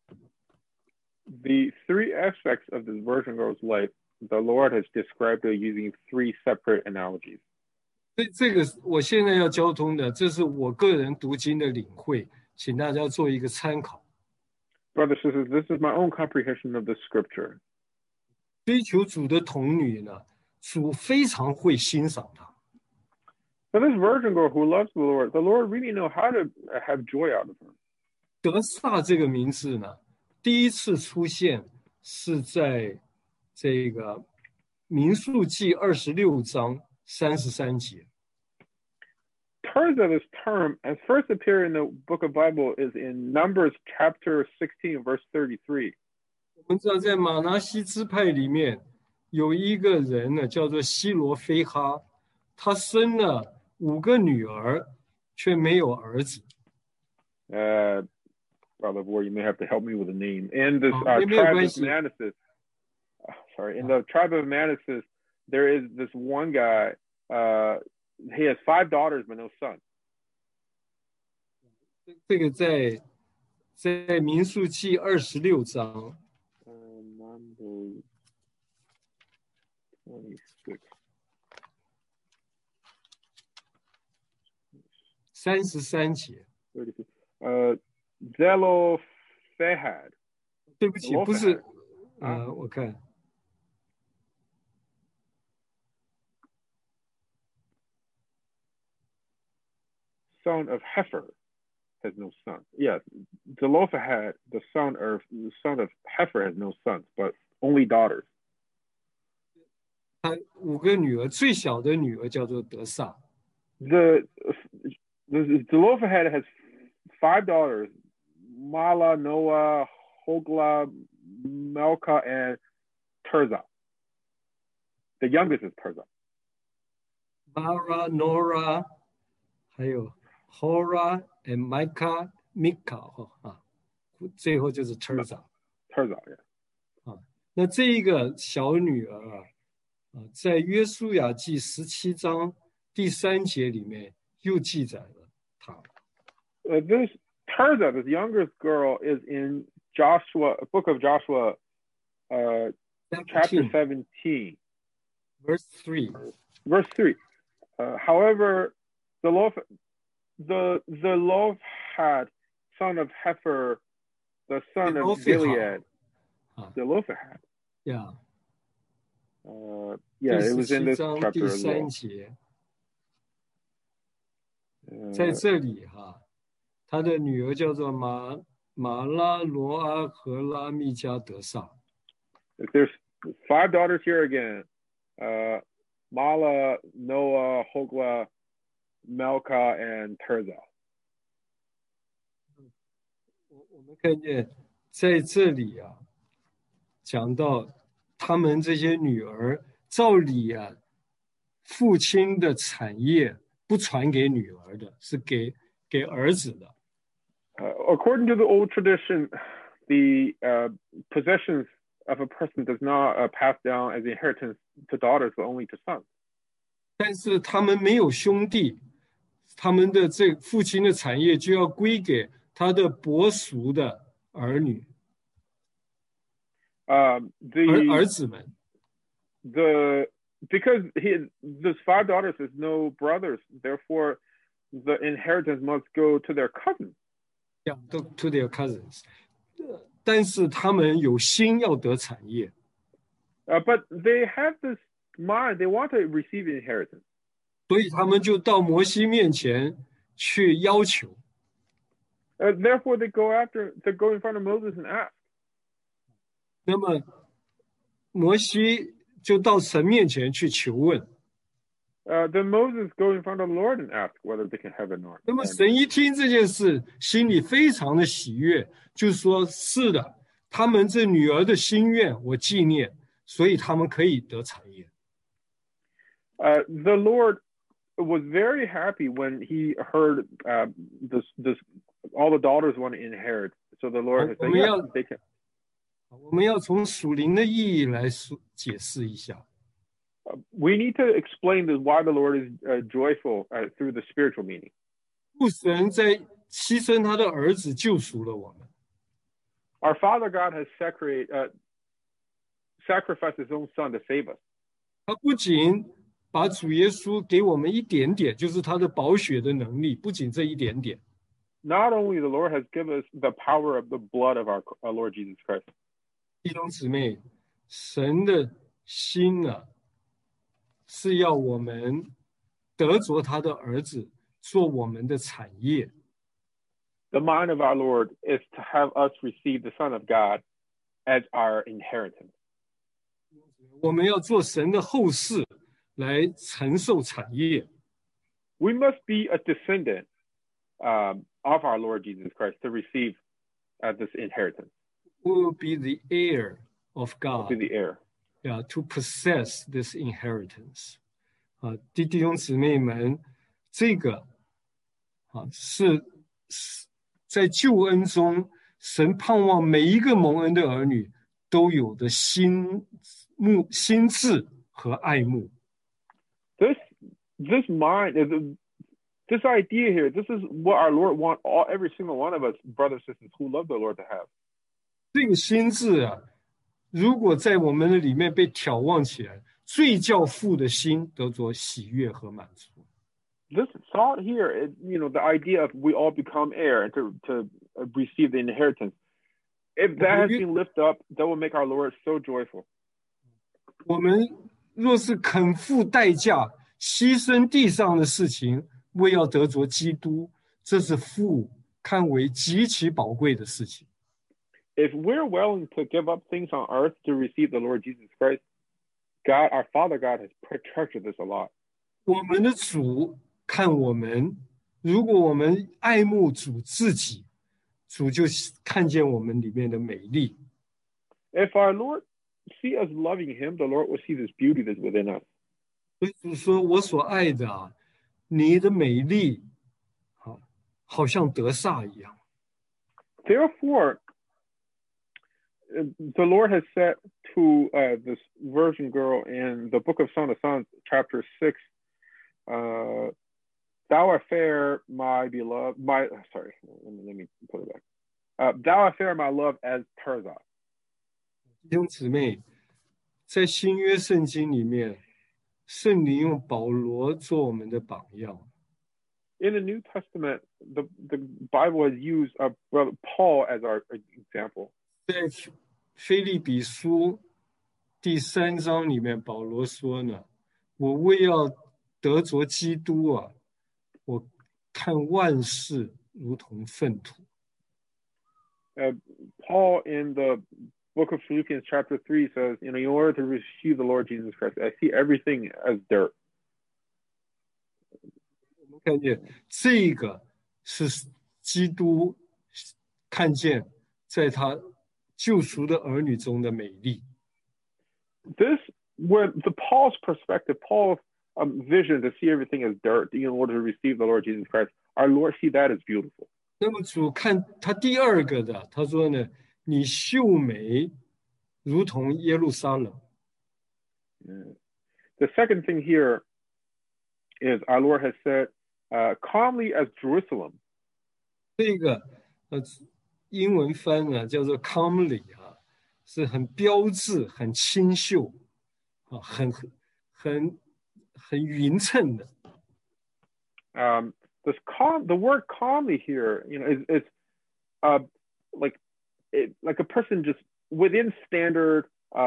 The 3 aspects of this virgin girl's life, the Lord has described her using 3 separate analogies. 这个我现在要交通的，这是我个人读经的领会，请大家做一个参考。 Brothers and sisters, this is my own comprehension of the scripture. 追求主的童女呢，主非常会欣赏她。 For this virgin girl who loves the Lord really knows how to have joy out of her. 得撒这个名字呢，第一次出现是在这个民数记26章33节。 Tirzah, this term, has first appeared in the book of Bible is in Numbers chapter 16, verse 33. 我们知道在马拿西支派里面有一个人呢，叫做希罗非哈，他生了5个女儿，却没有儿子。 Brother Boy, you may have to help me with the name. In this tribe of Manasseh, in the tribe of Manasseh, there is this one guy. He has 5 daughters but no son. 这个在民数记26章。 Numbers 26. 33节。 Zelophehad. 对不起，不是，我看。 Son of Heifer has no son. Yes, Zelophehad, the son of Heifer, has no sons, but only daughters. 他5个女儿，最小的女儿叫做得撒。 the Zelophehad has 5 daughters: Mala, Noah, Hogla, Milcah, and Tirzah. The youngest is Tirzah. Mara, Nora， 还有 Hora and Mika 最后就是 Tirzah。 Tirzah, yeah. 那这一个小女儿在约书亚记17章第3节里面又记载了她。 This Tirzah, this youngest girl, is in book of Joshua, chapter 17, verse 3. Verse 3. However, the Zelophehad, son of Hefer, the son of Gilead, Zelophehad. Yeah. Yeah, it was in this 17章 chapter 第 as well. 3节，在这里他的女儿叫做马拉罗阿和拉密加德萨。 There's 5 daughters here again. Mala, Noah, Hogla, Milcah, and Tirzah. 我们看见在这里讲到他们这些女儿，照理父亲的产业不传给女儿的，是给儿子的。 According to the old tradition, the possessions of a person does not pass down as inheritance to daughters, but only to sons. 但是他们没有兄弟，他们的这父亲的产业就要归给他的伯叔的儿女，儿子们。 Because those 5 daughters has no brothers, therefore the inheritance must go to their cousins. Yeah, to their cousins. 但是他们有心要得产业。 But they have this mind, they want to receive inheritance. 所以他们就到摩西面前去要求。 Therefore they go in front of Moses and ask. 那么摩西就到神面前去求问。 Then Moses go in front of the Lord and ask whether they can have it or not. 那么神一听这件事，心里非常的喜悦，就说：“是的，他们这女儿的心愿我纪念，所以他们可以得产业。” The Lord was very happy when he heard this all the daughters want to inherit. So the Lord has said, "Yes, they can." 我们要从属灵的意义来解释一下。 We need to explain this, why the Lord is joyful through the spiritual meaning. 父神在牺牲他的儿子救赎了我们。 Our Father God has sacrificed His own Son to save us. 他不仅把主耶稣给我们一点点，就是他的宝血的能力，不仅这一点点。 Not only the Lord has given us the power of the blood of our Lord Jesus Christ. 弟兄姊妹，神的心是要我们得着他的儿子做我们的产业。 The mind of our Lord is to have us receive the Son of God as our inheritance. 我们要做神的后嗣来承受产业。 We must be a descendant of our Lord Jesus Christ to receive this inheritance. We will be the heir of God. To be the heir. Yeah, to possess this inheritance. 弟兄姊妹们，这个是在救恩中，神盼望每一个蒙恩的儿女都有的心志和爱慕。 This mind is this idea here. This is what our Lord wants every single one of us, brothers and sisters who love the Lord, to have. 这个心志如果在我们的里面被挑旺起来，最叫父的心得着喜悦和满足。 This thought here is, the idea of we all become heir and to receive the inheritance. If that has been lifted up, that will make our Lord so joyful. 我们若是肯付代价，牺牲地上的事情，为要得着基督，这是父看为极其宝贵的事情。 If we're willing to give up things on earth to receive the Lord Jesus Christ, God, our Father God, has treasured this a lot. 我们的主看我们，如果我们爱慕主自己，主就看见我们里面的美丽。 If our Lord see us loving Him, the Lord will see this beauty that's within us. 所以主说：“我所爱的啊，你的美丽，好像得撒一样。” Therefore, the Lord has said to this virgin girl in the book of Song of Songs, chapter 6, "Thou art fair, my beloved, let me put it back. Thou art fair, my love, as Tirzah." 弟兄姊妹，在新约圣经里面，圣灵用保罗做我们的榜样。 In the New Testament, the Bible has used Brother Paul as our example. 在腓立比书第3章里面，保罗说呢：“我为要得着基督啊，我看万事如同粪土。” Paul in the book of Philippians chapter 3 says, in order to receive the Lord Jesus Christ, I see everything as dirt. 我们看见这个是基督看见在他救赎的儿女中的美丽。 This, where the Paul's perspective, Paul's vision to see everything as dirt in order to receive the Lord Jesus Christ, our Lord see that as beautiful. 那么主看他第二个的，他说呢：“你秀美如同耶路撒冷。” The second thing here is our Lord has said, calmly as Jerusalem. 这个英文翻呢叫做 comely 啊，是很标致、很清秀啊，很匀称的。 This the word calmly here, is like a person just within standard,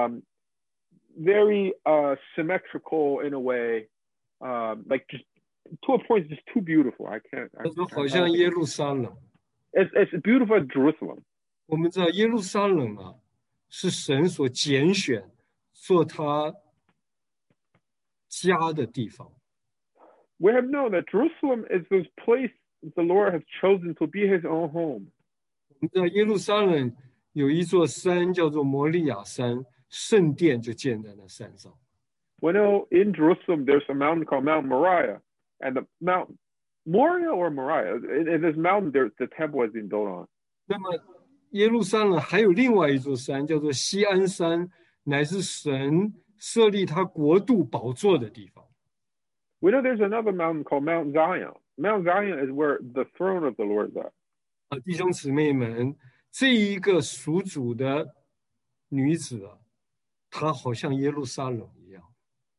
very symmetrical in a way, like just to a point, just too beautiful. I can't. 他说好像耶路撒冷。 It's beautiful as Jerusalem. 我们知道耶路撒冷啊，是神所拣选做他家的地方。 We have known that Jerusalem is this place the Lord has chosen to be His own home. 我们知道耶路撒冷有一座山叫做摩利亚山，圣殿就建在那山上。 We know in Jerusalem there's a mountain called Mount Moriah, and the Mount Moriah or Moriah, in this mountain the temple has been built on. 那么耶路撒冷还有另外一座山叫做锡安山，乃是神设立他国度宝座的地方。 We know there's another mountain called Mount Zion. Mount Zion is where the throne of the Lord is at. 弟兄姊妹们，这一个属主的女子啊，她好像耶路撒冷一样。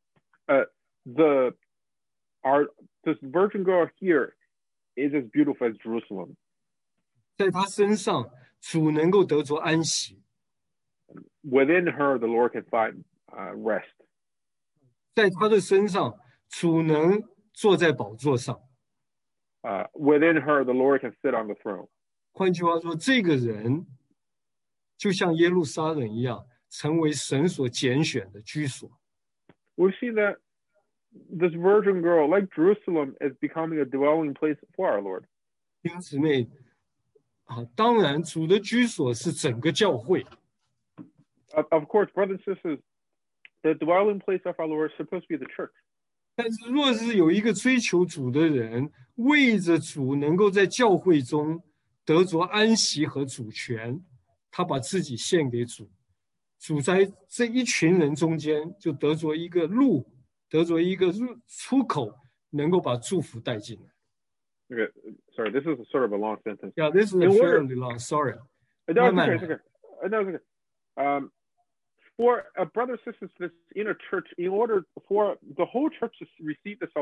This virgin girl here is as beautiful as Jerusalem. 在她身上，主能够得着安息。 Within her, the Lord can find rest. 在她的身上，主能坐在宝座上。 Within her, the Lord can sit on the throne. 换句话说，这个人就像耶路撒冷一样，成为神所拣选的居所。 We see that this virgin girl, like Jerusalem, is becoming a dwelling place for our Lord. 弟兄姊妹，当然，主的居所是整个教会。 Of course, brothers and sisters, the dwelling place of our Lord is supposed to be the church. 但是，若是有一个追求主的人，为着主能够在教会中得着安息和主权，他把自己献给主，主在这一群人中间就得着一个路，得着一个出口，能够把祝福带进来。 Okay, sorry, this is sort of a long sentence. Yeah, this is fairly long. Sorry. No, it's okay. No, it's okay. For brothers and sisters in a church, in order for the whole church to receive the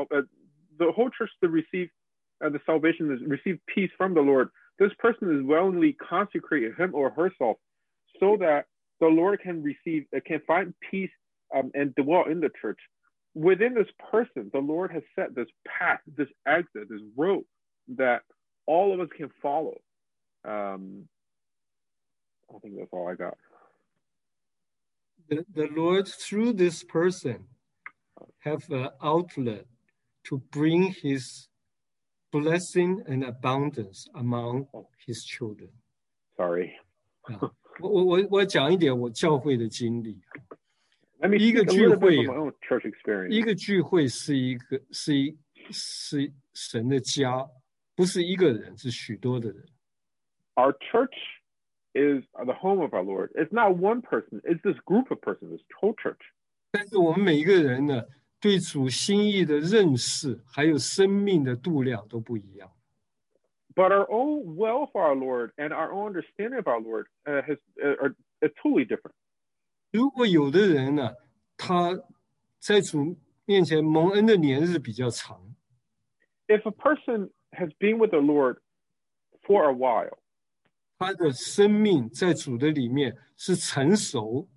salvation, to receive peace from the Lord, this person is willingly consecrate him or herself, so that the Lord can find peace and dwell in the church. Within this person, the Lord has set this path, this exit, this road that all of us can follow. I think that's all I got. The Lord, through this person, have an outlet to bring His blessing and abundance among his children. Sorry. 我讲一点我教会的经历。 Let me speak a little bit from my own church experience. 一个聚会是神的家，不是一个人，是许多的人。 Our church is the home of our Lord. It's not one person. It's this group of persons, this whole church. 但是我们每一个人呢，对主心意的认识，还有生命的度量都不一样。 But our own will for our Lord and our own understanding of our Lord is totally different. 如果有的人呢，他在主面前蒙恩的年日比较长。 If a person has been with the Lord for a while, 他的生命在主的里面是成熟。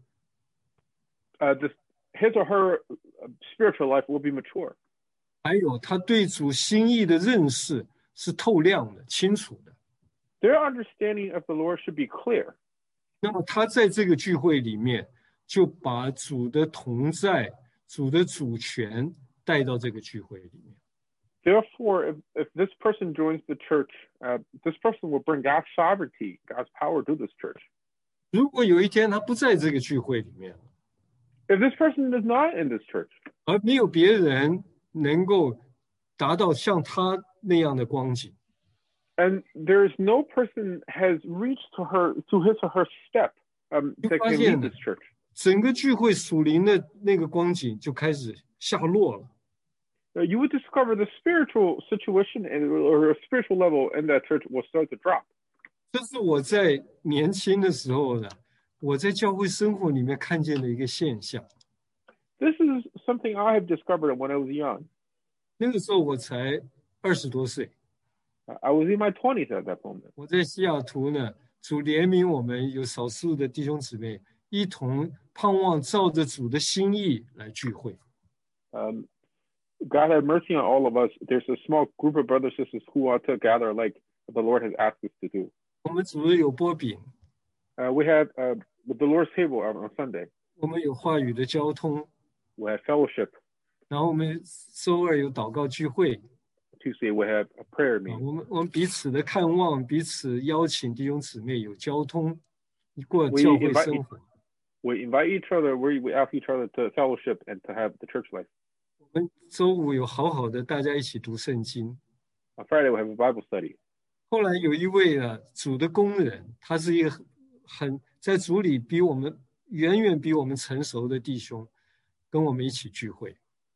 his or her spiritual life will be mature. 还有他对主心意的认识是透亮的、清楚的。 Their understanding of the Lord should be clear. 那么他在这个聚会里面，就把主的同在、主的主权带到这个聚会里面。 Therefore, if this person joins the church, this person will bring God's sovereignty, God's power to this church. 如果有一天他不在这个聚会里面， If this person is not in this church, 而没有别人能够达到像他那样的光景， and there is no person has reached to his or her step that can lead this church. 整个聚会属灵的那个光景就开始下落了。 You would discover the spiritual situation or a spiritual level in that church will start to drop. 这是我在年轻的时候呢，我在教会生活里面看见的一个现象。 This is something I have discovered when I was young. 那个时候我才20多岁。 I was in my 20s at that moment. 我在西雅图呢，主怜悯我们有少数的弟兄姊妹，一同盼望照着主的心意来聚会。 God have mercy on all of us. There's a small group of brothers and sisters who want to gather like the Lord has asked us to do. 我们主日有擘饼。 We have the Lord's table on Sunday. 我们有话语的交通。 We have fellowship. 然后我们周二有祷告聚会。 Tuesday we have a prayer meeting. 我们彼此的看望，彼此邀请弟兄姊妹有交通，过教会生活。 We invite each other. We ask each other to fellowship and to have the church life. 我们周五有好好的大家一起读圣经。 On Friday we have a Bible study. 后来有一位主的工人，他是一个在主里远远比我们成熟的弟兄，跟我们一起聚会。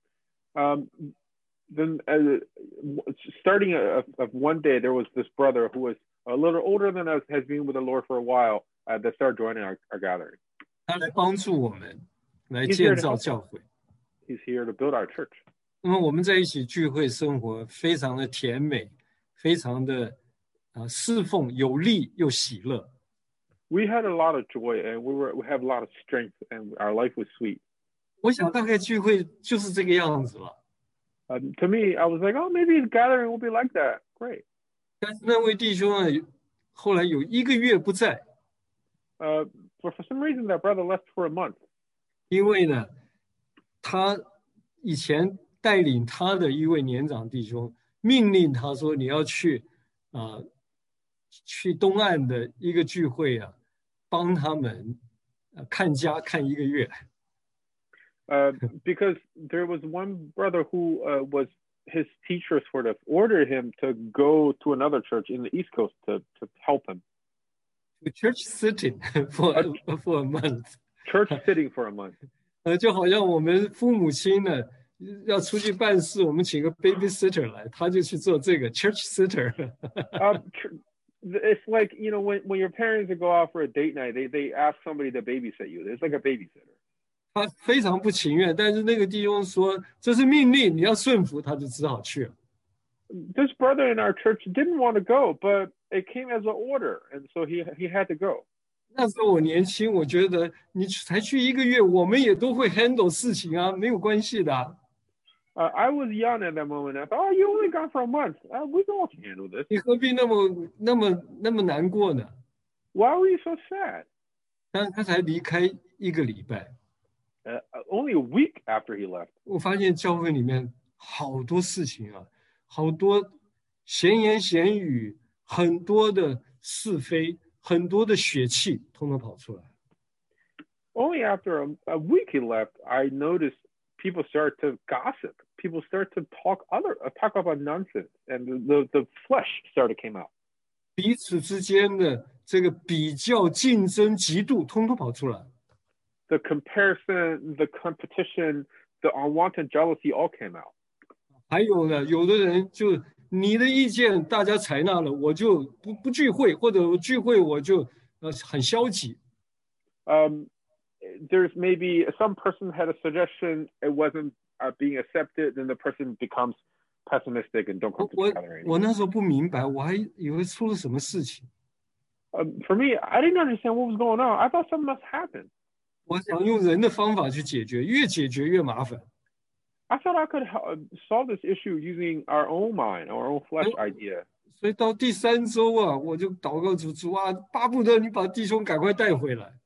Then starting of one day, there was this brother who was a little older than us, has been with the Lord for a while, that started joining our gathering. 他来帮助我们，来建造教会。 He's here to build our church. 那么我们在一起聚会生活，非常的甜美，非常的侍奉，有力又喜乐。 We had a lot of joy, and we have a lot of strength, and our life was sweet. 我想大概聚会就是这个样子了。 To me, I was like, oh, maybe the gathering will be like that. Great. 但是那位弟兄后来有1个月不在。 But for some reason, that brother left for a month. 因为呢，他以前带领他的一位年长弟兄，命令他说：“你要去东岸的一个聚会帮他们看家看1个月。” Because there was one brother who was his teacher sort of ordered him to go to another church in the East Coast to help him. Church sitting for a month. Church sitting for a month. 就好像我们父母亲呢要出去办事，我们请个 babysitter 来，他就去做这个 church sitter. It's like, you know, when your parents go out for a date night, they ask somebody to babysit you. It's like a babysitter. 他非常不情愿，但是那个弟兄说这是命令，你要顺服，他就只好去了。 This brother in our church didn't want to go, but it came as an order, and so he had to go. 那时候我年轻，我觉得你才去1个月，我们也都会 handle 事情啊，没有关系的。 I was young at that moment. I thought, oh, you only gone for a month. We can handle this. 你何必那么难过呢？ Why were you so sad? 但是他才离开1个礼拜。 Only a week after he left. 我发现教会里面好多事情啊，好多闲言闲语，很多的是非，很多的血气，通通跑出来。 Only after a week he left, I noticed people start to gossip. People start to talk about nonsense, and the flesh started came out. 彼此之间的这个比较、竞争、嫉妒，通通跑出来。 The comparison, the competition, the unwanted jealousy all came out. 还有呢，有的人就你的意见大家采纳了，我就不聚会，或者聚会我就很消极。 There's maybe some person had a suggestion, it wasn't being accepted, then the person becomes pessimistic and don't come together anymore. 我那时候不明白，我还以为出了什么事情。 For me, I didn't understand what was going on. I thought something must happen. 我想用人的方法去解决，越解决越麻烦。 I thought I could solve this issue using our own mind, our own flesh idea. 所以到第3周啊，我就祷告主啊，巴不得你把弟兄赶快带回来。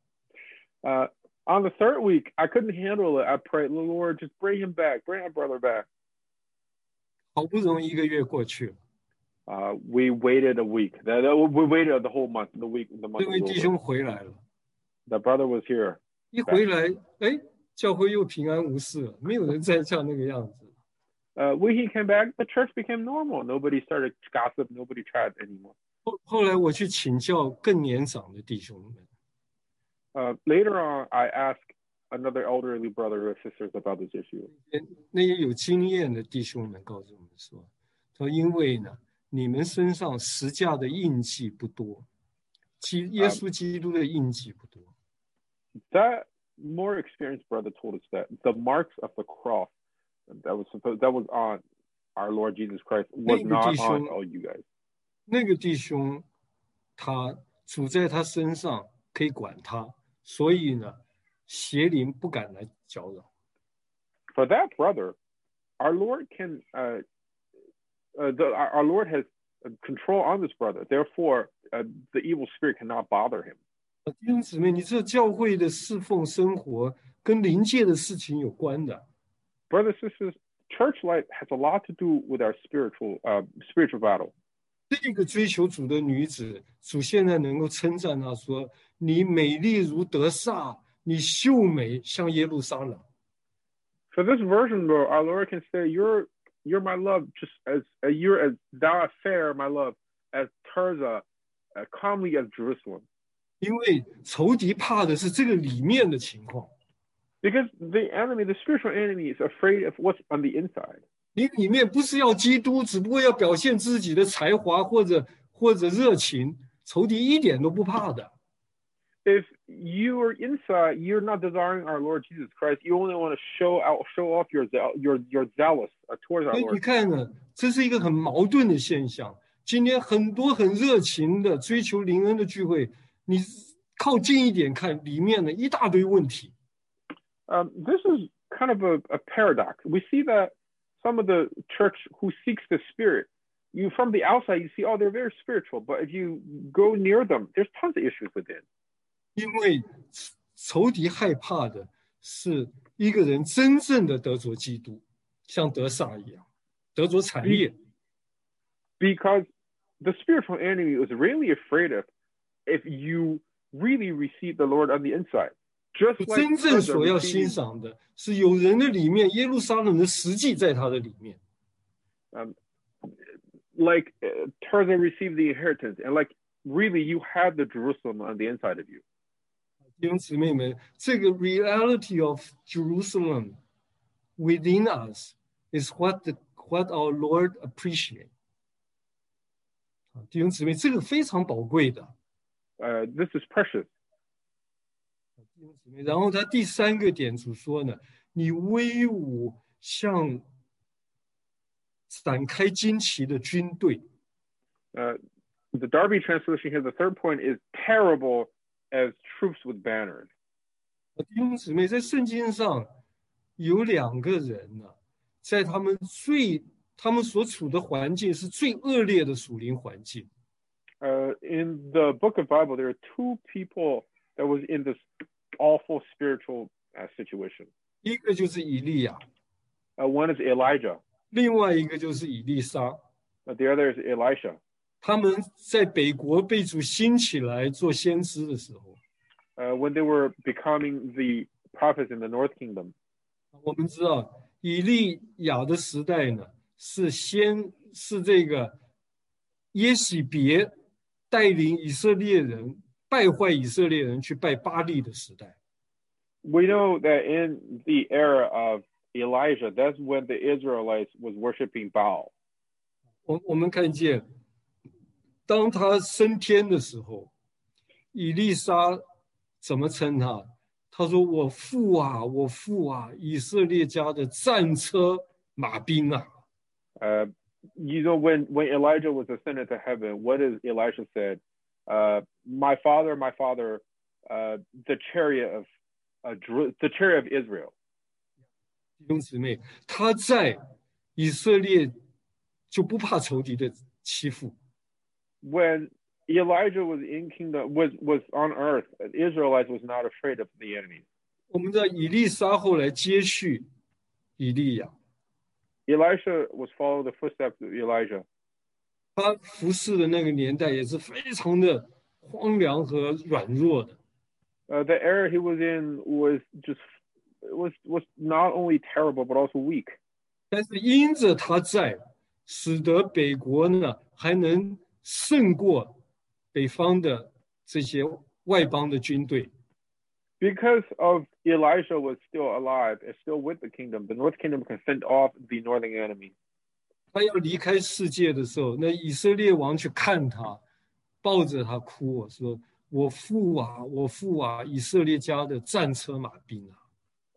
On the 3rd week, I couldn't handle it. I prayed, Lord, just bring him back, bring our brother back. 好不容易1个月过去了。 We waited a week. We waited the whole month, the month. 这位弟兄回来了。 The brother was here. 一回来，哎，教会又平安无事了，没有人再像那个样子。 When he came back, the church became normal. Nobody started gossip. Nobody tried anymore. 后来我去请教更年长的弟兄们。 Later on, I asked another elderly brother or sisters about this issue. 那些有经验的弟兄们告诉我们说因为呢，你们身上十架的印记不多，耶稣基督的印记不多。 That more experienced brother told us that the marks of the cross that was on our Lord Jesus Christ was not on all you guys. 那个弟兄，他主在他身上可以管他，所以呢，邪灵不敢来搅扰。 For that brother, our Lord can, our Lord has control on this brother. Therefore, the evil spirit cannot bother him. 弟兄姊妹，你知道教会的侍奉生活跟灵界的事情有关的。 Brothers and sisters, church life has a lot to do with our spiritual battle. 这个追求主的女子，主现在能够称赞她说：“你美丽如得撒，你秀美像耶路撒冷。” For this version, bro, our Lord can say, "You're my love, just as thou art fair, my love, as Tirzah, calmly as Jerusalem." 因为仇敌怕的是这个里面的情况。 Because the enemy, the spiritual enemy, is afraid of what's on the inside. 你里面不是要基督，只不过要表现自己的才华或者热情，仇敌一点都不怕的。 If you are inside, you're not desiring our Lord Jesus Christ. You only want to show off your zealous towards our Lord. 你看呢，这是一个很矛盾的现象。今天很多很热情的追求灵恩的聚会，你靠近一点看，里面呢一大堆问题。 This is kind of a paradox. We see that some of the church who seeks the Spirit, you from the outside you see, oh, they're very spiritual, but if you go near them, there's tons of issues within. 因为仇敌害怕的是一个人真正的得着基督，像得撒一样，得着产业。 Because the spiritual enemy is really afraid of if you really receive the Lord on the inside. 真正所要欣赏的是有人的里面，耶路撒冷的实际在他的里面。 Like Tirzah received the inheritance, and like really you have the Jerusalem on the inside of you. 弟兄姊妹们，这个 reality of Jerusalem within us is what our Lord appreciate. 弟兄姊妹，这个非常宝贵的。 This is precious. 然后他第3个点主说呢，你威武像展开旌旗的军队。 The Darby translation here, the third point is terrible as troops with banners. 弟兄姊妹，在圣经上有2个人呢，在他们所处的环境是最恶劣的属灵环境。 In the book of Bible, there are 2 people that was in this awful spiritual situation. 一个就是以利亚， One is Elijah. 另外一个就是以利沙。 The other is Elisha. 他们在北国被主兴起来做先知的时候， When they were becoming the prophets in the North Kingdom. 我们知道以利亚的时代呢，是这个耶洗别带领以色列人败坏以色列人去拜巴力的时代。 We know that in the era of Elijah, that's when the Israelites was worshiping Baal. 我们看见，当他升天的时候，以利沙怎么称他？他说：“我父啊，我父啊，以色列家的战车马兵啊。” You know, when Elijah was ascended to heaven, what does Elisha said? My father, the chariot of Israel. 弟兄姊妹，他在以色列就不怕仇敌的欺负。 When Elijah was in kingdom, was on earth, Israelites was not afraid of the enemy. 我们知道以利沙后来接续以利亚， Elisha was following the footsteps of Elijah. 他服侍的那个年代也是非常的荒凉和软弱的。 The era he was in was not only terrible but also weak. 但是因着他在，使得北国呢还能胜过北方的这些外邦的军队。 Because of Elisha was still alive and still with the kingdom, the North Kingdom can fend off the northern enemy. 他要离开世界的时候，那以色列王去看他，抱着他哭，说：“我父啊，我父啊，以色列家的战车马兵啊！”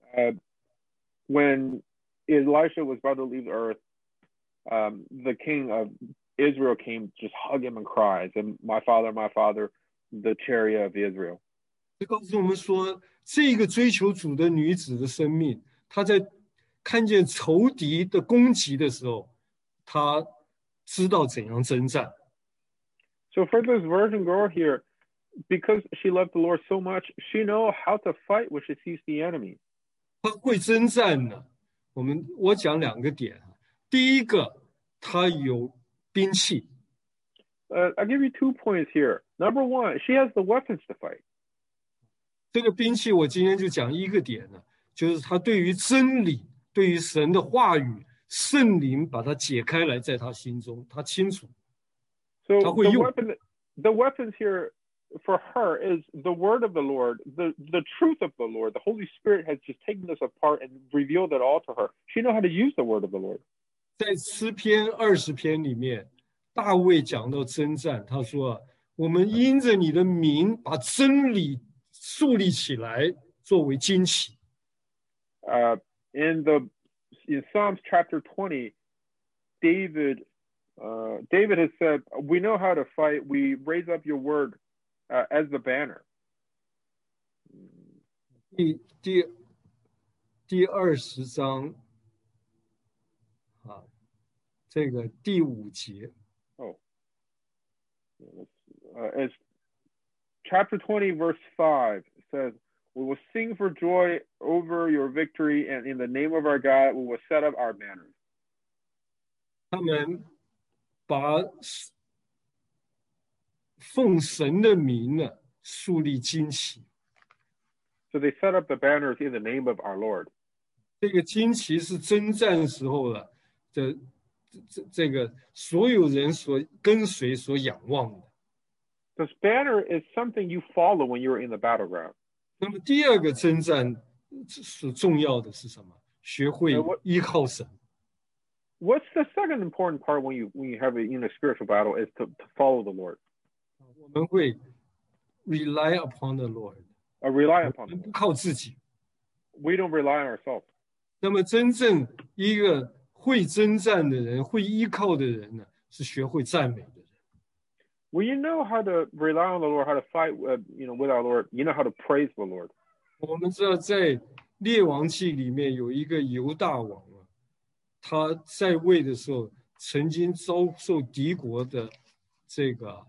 When Elisha was about to leave the earth, the king of Israel came, just hug him and cries, and my father, the chariot of Israel. 这告诉我们说，这个追求主的女子的生命，她在看见仇敌的攻击的时候，她知道怎样征战。 So for this virgin girl here, because she loved the Lord so much, she knows how to fight when she sees the enemy. 她会征战呢。我讲两个点，第一个，她有兵器。 I'll give you 2 points here. Number one, she has the weapons to fight. 这个兵器，我今天就讲一个点呢，就是她对于真理、对于神的话语、圣灵把它解开来，在她心中，她清楚。 So 她会用。 the weapons here for her is the word of the Lord, the truth of the Lord. The Holy Spirit has just taken this apart and revealed it all to her. She knows how to use the word of the Lord. 在诗篇20篇里面，大卫讲到征战，他说：“我们因着你的名，把真理树立起来，作为旌旗。” In Psalms chapter 20, David has said, "We know how to fight. We raise up your word as the banner." 第20章啊，这个第5节。 As chapter 20, verse 5 says, "We will sing for joy over your victory, and in the name of our God, we will set up our banners." 他们把奉神的名呢树立旌旗。 So they set up the banners in the name of our Lord. 这个旌旗是征战时候的这个所有人所跟随、所仰望的。 This banner is something you follow when you're in the battleground. 那么第二个征战所重要的是什么？学会依靠神。 What's the second important part when you have a spiritual battle is to follow the Lord. 我们会 rely upon the Lord， rely upon 我 the 们不 Lord. 靠自己。 We don't rely on ourselves. 那么真正一个会征战的人、会依靠的人呢，是学会赞美的人。 When you know how to rely on the Lord, how to fight, with our Lord, you know how to praise the Lord. 我们知道在列王记里面有一个犹大王啊，他在位的时候曾经遭受敌国的这个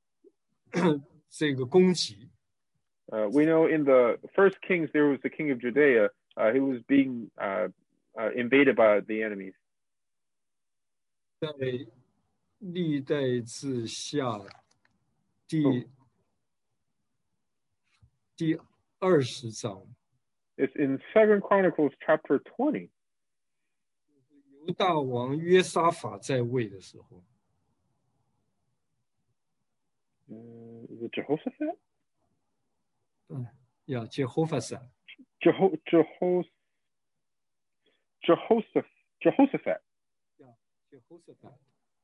攻击。 We know in the first Kings there was the king of Judea. He was being invaded by the enemies. 在历代志下第20章。 It's in 2 Chronicles chapter 20. 犹大王约沙法在位的时候。 Is it Jehoshaphat? Yeah, Jehoshaphat. Jehoshaphat. Yeah, Jehoshaphat.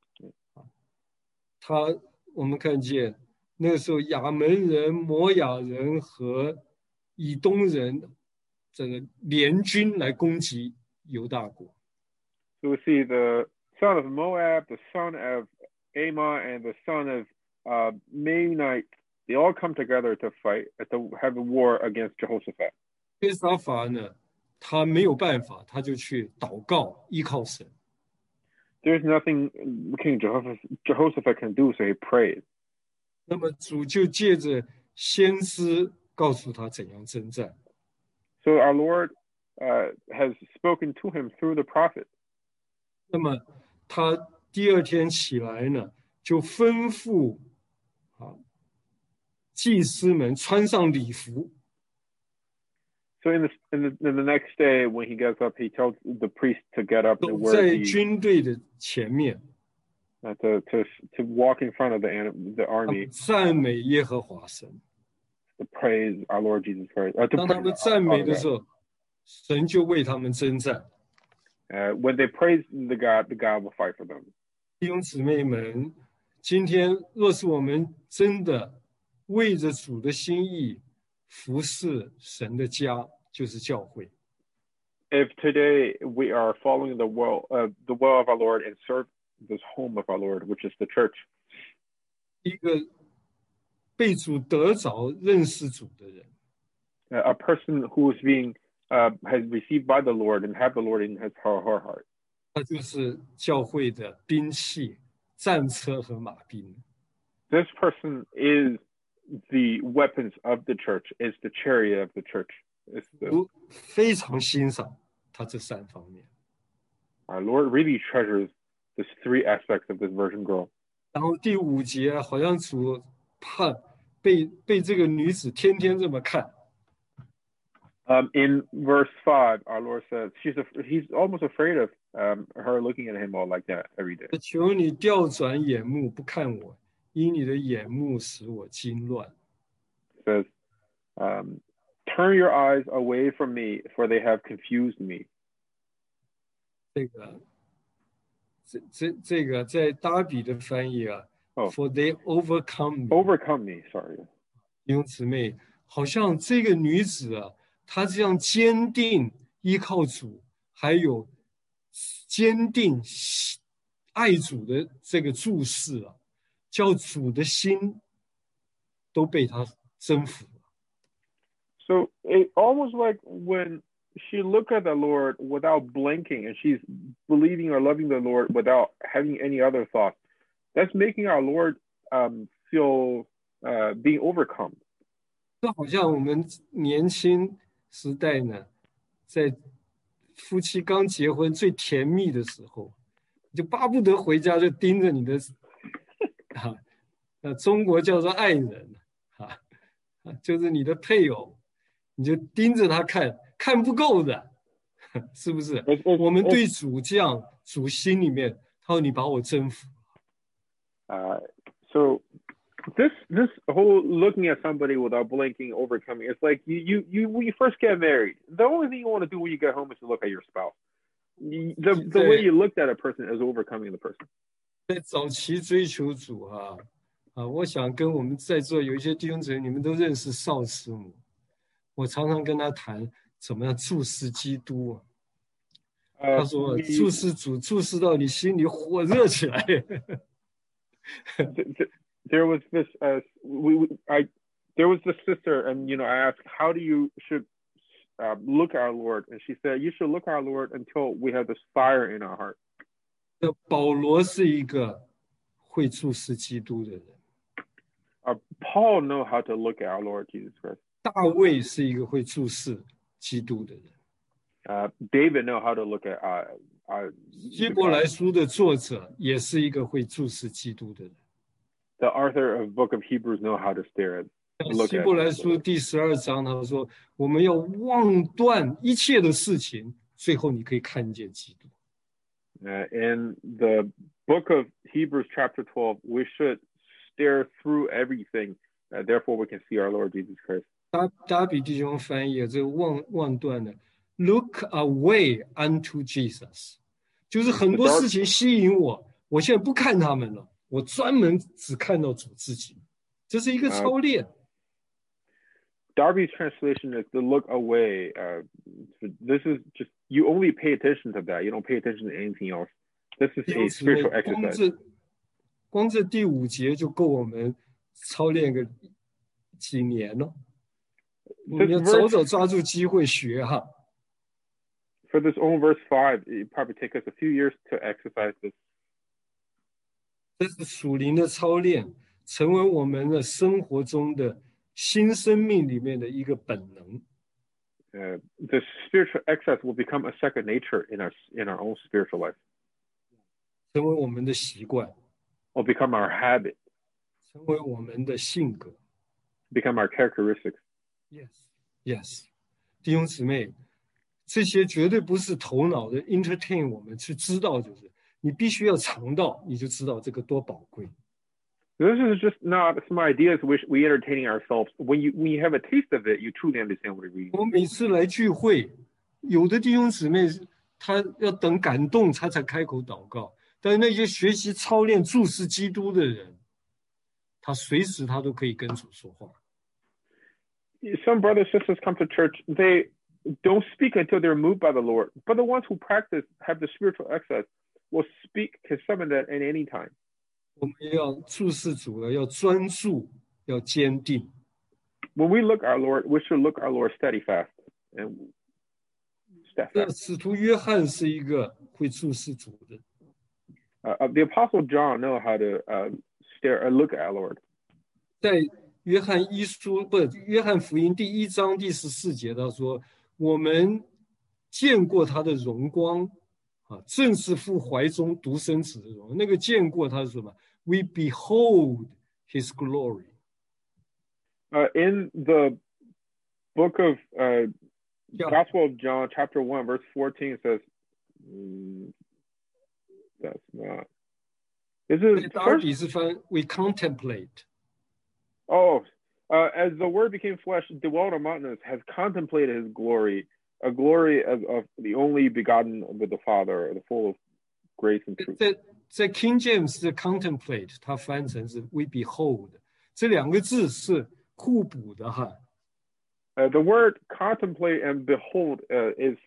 我们看见那个时候亚门人、摩亚人和以东人这个联军来攻击犹大国。 So we see the son of Moab, the son of Ammon, and the son of Maonite. They all come together to fight, to have a war against Jehoshaphat. 约沙法呢，他没有办法，他就去祷告，依靠神。 There's nothing King Jehoshaphat can do, so he prayed. 那么主就借着先知告诉他怎样征战。 So our Lord has spoken to him through the prophet. 那么他第二天起来呢，就吩咐祭司们穿上礼服。 So in the next day, when he gets up, he tells the priest to get up and 走 wear 在 the 军队的前面， to walk in front of the 他 army, 们赞美耶和华神。 to praise our Lord Jesus Christ. To 当他 praise 们赞美 our 的 God. 时候，神就为他们征战。 When they praise the God will fight for them. 弟兄姊妹们，今天若是我们真的为着主的心意服侍神的家，就是教会。 If today we are following the will of our Lord and serve this home of our Lord, which is the church, 一个被主得着、认识主的人， a person who is being has received by the Lord and have the Lord in his her heart. 他就是教会的兵器、战车和马兵。 This person is the weapons of the church, is the chariot of the church. It's the, 我非常欣赏他这3方面。 our Lord really treasures these 3 aspects of this virgin girl. 然后第5节好像主怕被这个女子天天这么看。 In verse 5, our Lord says he's almost afraid of her looking at him all like that every day. 求你调转眼目不看我，因你的眼目使我惊乱。 Says, turn your eyes away from me, for they have confused me. 这个在大比的翻译啊 ，for they overcome me。 Overcome me, sorry. 弟兄姊妹，好像这个女子啊，她这样坚定依靠主，还有坚定爱主的这个注视啊，叫主的心都被她征服了。 So it almost like when she looked at the Lord without blinking, and she's believing or loving the Lord without having any other thoughts. That's making our Lord feel being overcome. 这好像我们年轻时代呢，在夫妻刚结婚最甜蜜的时候，就巴不得回家就盯着你的中国叫做爱人就是你的配偶，你就盯着他看，看不够的，是不是？我们对主这样，主心里面，他说你把我征服。 So this whole looking at somebody without blinking, overcoming, it's like you when you first get married, the only thing you want to do when you get home is to look at your spouse. The way you looked at a person is overcoming the person. 在早期追求主我想跟我们在座有一些弟兄姊妹，你们都认识邵师母，我常常跟他谈怎么样注视基督他说注视主，注视到你心里火热起来。 There was this there was this sister, and I asked, how do you should look at our Lord, and she said, you should look at our Lord until we have this fire in our heart. 保罗是一个会注视基督的人。 Paul know how to look at our Lord Jesus Christ. 大卫是一个会注视基督的人。 David know how to look at 希伯来书的作者也是一个会注视基督的人。 The author of Book of Hebrews know how to stare at. 希伯来书第12章，他说我们要忘断一切的事情，最后你可以看见基督。 In the book of Hebrews chapter 12, we should stare through everything. Therefore, we can see our Lord Jesus Christ. 达比弟兄翻译这个忘断的 ，look away unto Jesus， 就是很多事情吸引我，我现在不看他们了，我专门只看到主自己，这是一个操练。 Darby's translation is to look away. This is just, you only pay attention to that. You don't pay attention to anything else. This is a spiritual exercise. 光这第5节就够我们操练个几年了。我们要早早抓住机会学哈。 For this own verse 5, it probably take us a few years to exercise this. 这是属灵的操练，成为我们的生活中的新生命里面的一个本能。 The spiritual exercise will become a second nature in our own spiritual life. 成为我们的习惯。 Will become our habit. 成为我们的性格。 Become our characteristics. Yes. 弟兄姊妹，这些绝对不是头脑的 entertain 我们去知道，就是你必须要尝到，你就知道这个多宝贵。 This is just not some ideas which we entertaining ourselves. When you have a taste of it, you truly understand what it means. 我每次来聚会，有的弟兄姊妹他要等感动他才开口祷告，但是那些学习操练注视基督的人，他随时他都可以跟主说话。 Some brothers and sisters come to church, they don't speak until they're moved by the Lord. But the ones who practice, have the spiritual access, will speak, can summon that at any time. 我们要注视主了，要专注，要坚定。 When we look our Lord, we should look our Lord steadfast and steadfast. 使徒约翰是一个会注视主的。 The Apostle John know how to look at our Lord. 在约翰福音第1章第14节，他说：“我们见过他的荣光，正是父怀中独生子的荣光。”那个见过他是什么 ？We behold his glory. In the book of Gospel of John, chapter 1, verse 14 says, that's not. Is it first? We contemplate. Oh, as the Word became flesh, dwelt among us, has contemplated his glory, a glory of the only begotten with the Father, the full of grace and truth. 在 King James 的 contemplate， 它翻成是 we behold， 这两个字是互补的哈。 The word contemplate and behold is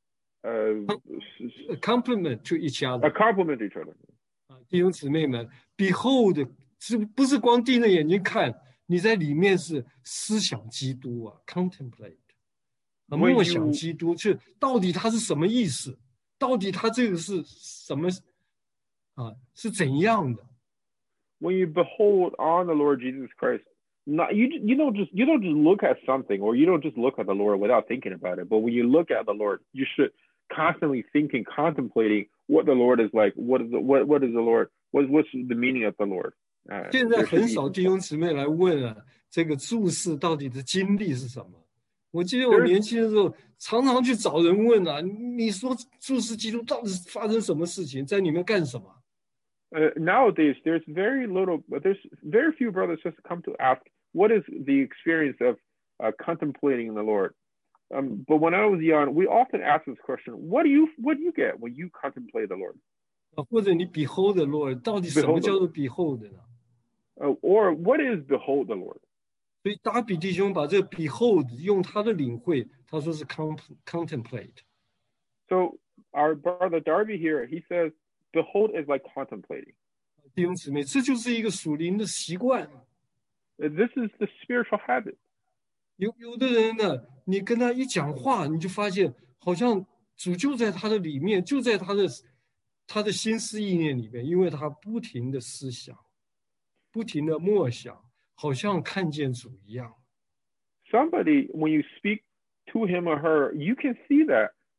a complement to each other. A complement to each other. 弟兄姊妹们 ，behold 不是光盯着眼睛看，你在里面是思想基督啊 ，contemplate， 默想基督，就到底它是什么意思？到底它这个是什么？是怎样的 ？When you behold on the Lord Jesus Christ, you don't just look at something, or you don't just look at the Lord without thinking about it. But when you look at the Lord, you should constantly thinking, contemplating what the Lord is like. What is the Lord? What's the meaning of the Lord? 现在很少弟兄姊妹来问啊，这个注释到底的经历是什么？我记得我年轻的时候，常常去找人问啊，你说注释基督到底是发生什么事情，在里面干什么 ？Nowadays, there's very few brothers just come to ask, what is the experience of contemplating the Lord? But when I was young, we often ask this question: What do you get when you contemplate the Lord? 或者你 behold the Lord， 到底什么叫做 behold 呢 ？Or what is behold the Lord? 所以达比弟兄把这个 behold 用他的领会，他说是 contemplate。 So our brother Darby here, he says, behold is like contemplating. 弟兄姊妹，这就是一个属灵的习惯。 This is the spiritual habit. 有的人呢，你跟他一讲话，你就发现好像主就在他的里面，就在他的心思意念里面，因为他不停的思想，不停的默想，好像看见主一样。 Somebody, when you speak to him or her, you can see that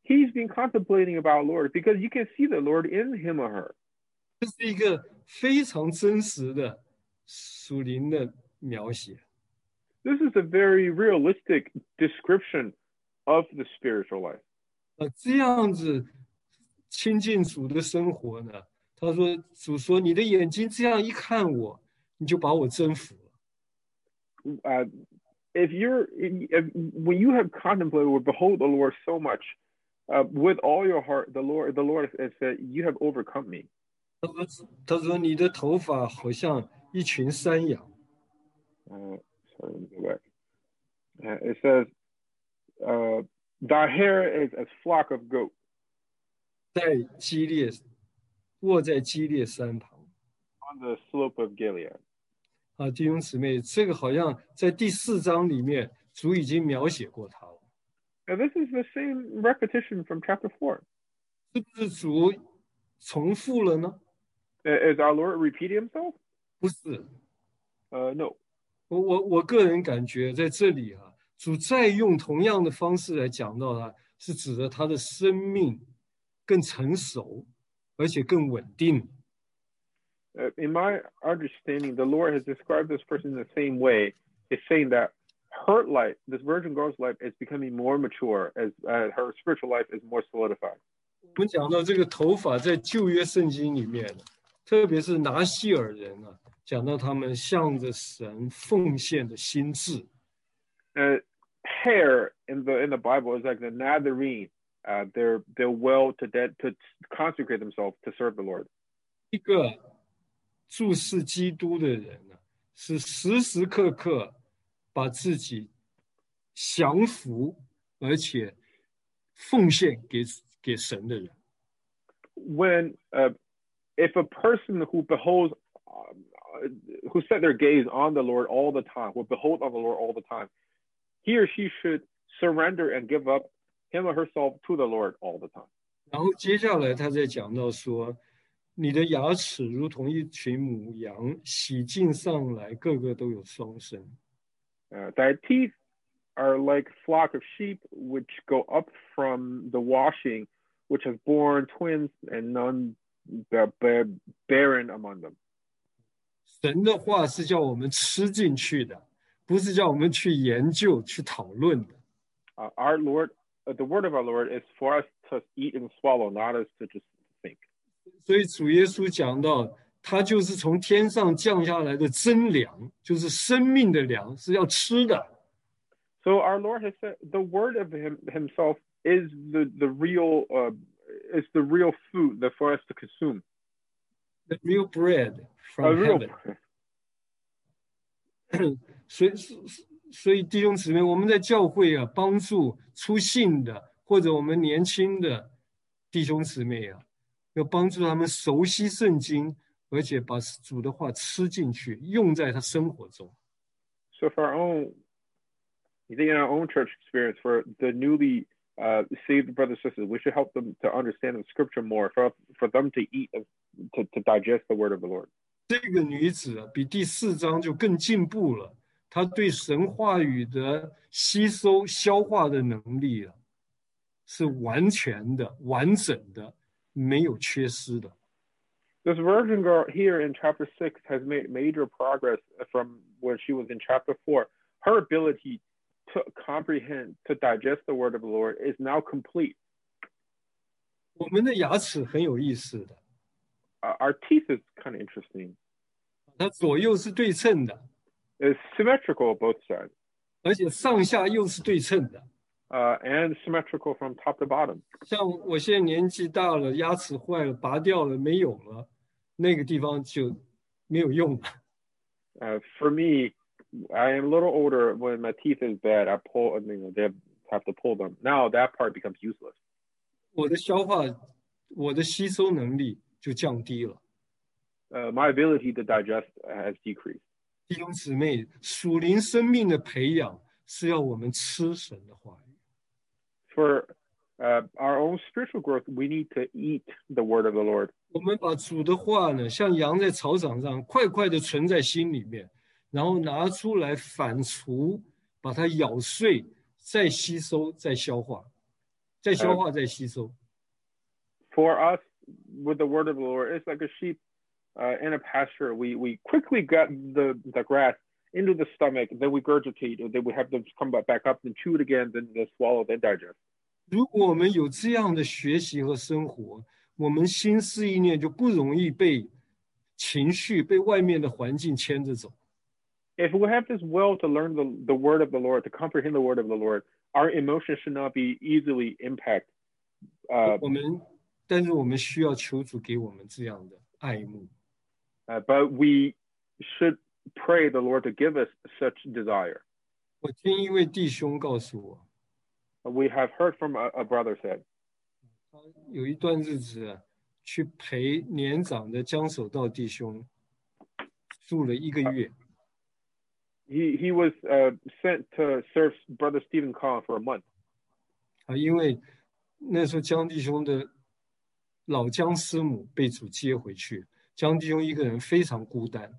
he's been contemplating about Lord because you can see the Lord in him or her. 这是一个非常真实的属灵的描写。 This is a very realistic description of the spiritual life. 这样子亲近主的生活呢，他说主说你的眼睛这样一看我，你就把我征服了。 When you have contemplated or behold the Lord so much, with all your heart, the Lord has said, you have overcome me. 他说你的头发好像一群山羊。 Sorry, let me go back. It says, thy hair is as flock of goat. 卧在基列山旁。 On the slope of Gilead. 弟兄姊妹，这个好像在第4章里面，主已经描写过他了。 Now this is the same repetition from chapter 4. 是不是主重复了呢？ Is our Lord repeating himself? 不是。 No. 我个人感觉在这里主再用同样的方式来讲到他，是指着他的生命更成熟，而且更稳定。 In my understanding, the Lord has described this person in the same way. It's saying that her life, this virgin girl's life, is becoming more mature as her spiritual life is more solidified. 我们讲到这个头发，在旧约圣经里面，特别是拿西尔人讲到他们向着神奉献的心志。 Hair in the Bible is like the Nazarene. They're well to consecrate themselves to serve the Lord. 一个注视基督的人是时时刻刻把自己降服，而且奉献给神的人。 When if a person who beholds who set their gaze on the Lord all the time, will behold on the Lord all the time, he or she should surrender and give up him or herself to the Lord all the time. 然后接下来他在讲到说，你的牙齿如同一群母羊，洗净上来，个个都有双生。 Thy teeth are like flock of sheep which go up from the washing, which has borne twins and none barren among them. 神的话是叫我们吃进去的，不是叫我们去研究、去讨论的。 Our Lord, the word of our Lord is for us to eat and swallow, not us to just think. 所以主耶稣讲到，他就是从天上降下来的真粮，就是生命的粮，是要吃的。 So our Lord has said, the word of himself is the real food that for us to consume. The real bread from heaven. 所以弟兄姊妹，我们在教会帮助初信的或者我们年轻的弟兄姊妹要帮助他们熟悉圣经，而且把主的话吃进去，用在他生活中。 So for our own, I think in our own church experience, for the newly saved brothers and sisters, we should help them to understand the scripture more, for them to eat and to digest the word of the Lord. 这个女子比第4章就更进步了，她对神话语的吸收、消化的能力是完全的、完整的，没有缺失的。 This virgin girl here in chapter 6 has made major progress from when she was in chapter 4. Her ability to comprehend, to digest the word of the Lord is now complete. 我们的牙齿很有意思的。 Our teeth is kind of interesting. 它左右是对称的。 It's symmetrical on both sides. 而且上下又是对称的。 And symmetrical from top to bottom. 像我现在年纪大了，牙齿坏了，拔掉了，没有了，那个地方就没有用了。 For me, I am a little older. When my teeth is bad, I pull. They have to pull them. Now that part becomes useless. 我的消化，我的吸收能力就降低了。 My ability to digest has decreased. 弟兄姊妹，属灵生命的培养是要我们吃神的话语。 For our own spiritual growth, we need to eat the word of the Lord. 我们把主的话呢，像羊在草场上，快快的存在心里面，然后拿出来反刍，把它咬碎，再吸收，再消化。 再消化再吸收。 For us, with the word of the Lord, it's like a sheep in a pasture. We quickly got the grass into the stomach, then we regurgitate, then we have to come back up and chew it again, then swallow, then digest. 如果我们有这样的学习和生活，我们心思意念就不容易被情绪、被外面的环境牵着走。 If we have this will to learn the word of the Lord, to comprehend the word of the Lord, our emotions should not be easily impacted. 但是我们需要求主给我们这样的爱慕。 But we should pray the Lord to give us such desire. 我听一位弟兄告诉我， We have heard from a brother said. 他有一段日子去陪年长的江守道弟兄住了1个月。 He was sent to serve Brother Stephen Kahn for a month. 因为那时候江弟兄的老江师母被主接回去，江弟兄一个人非常孤单。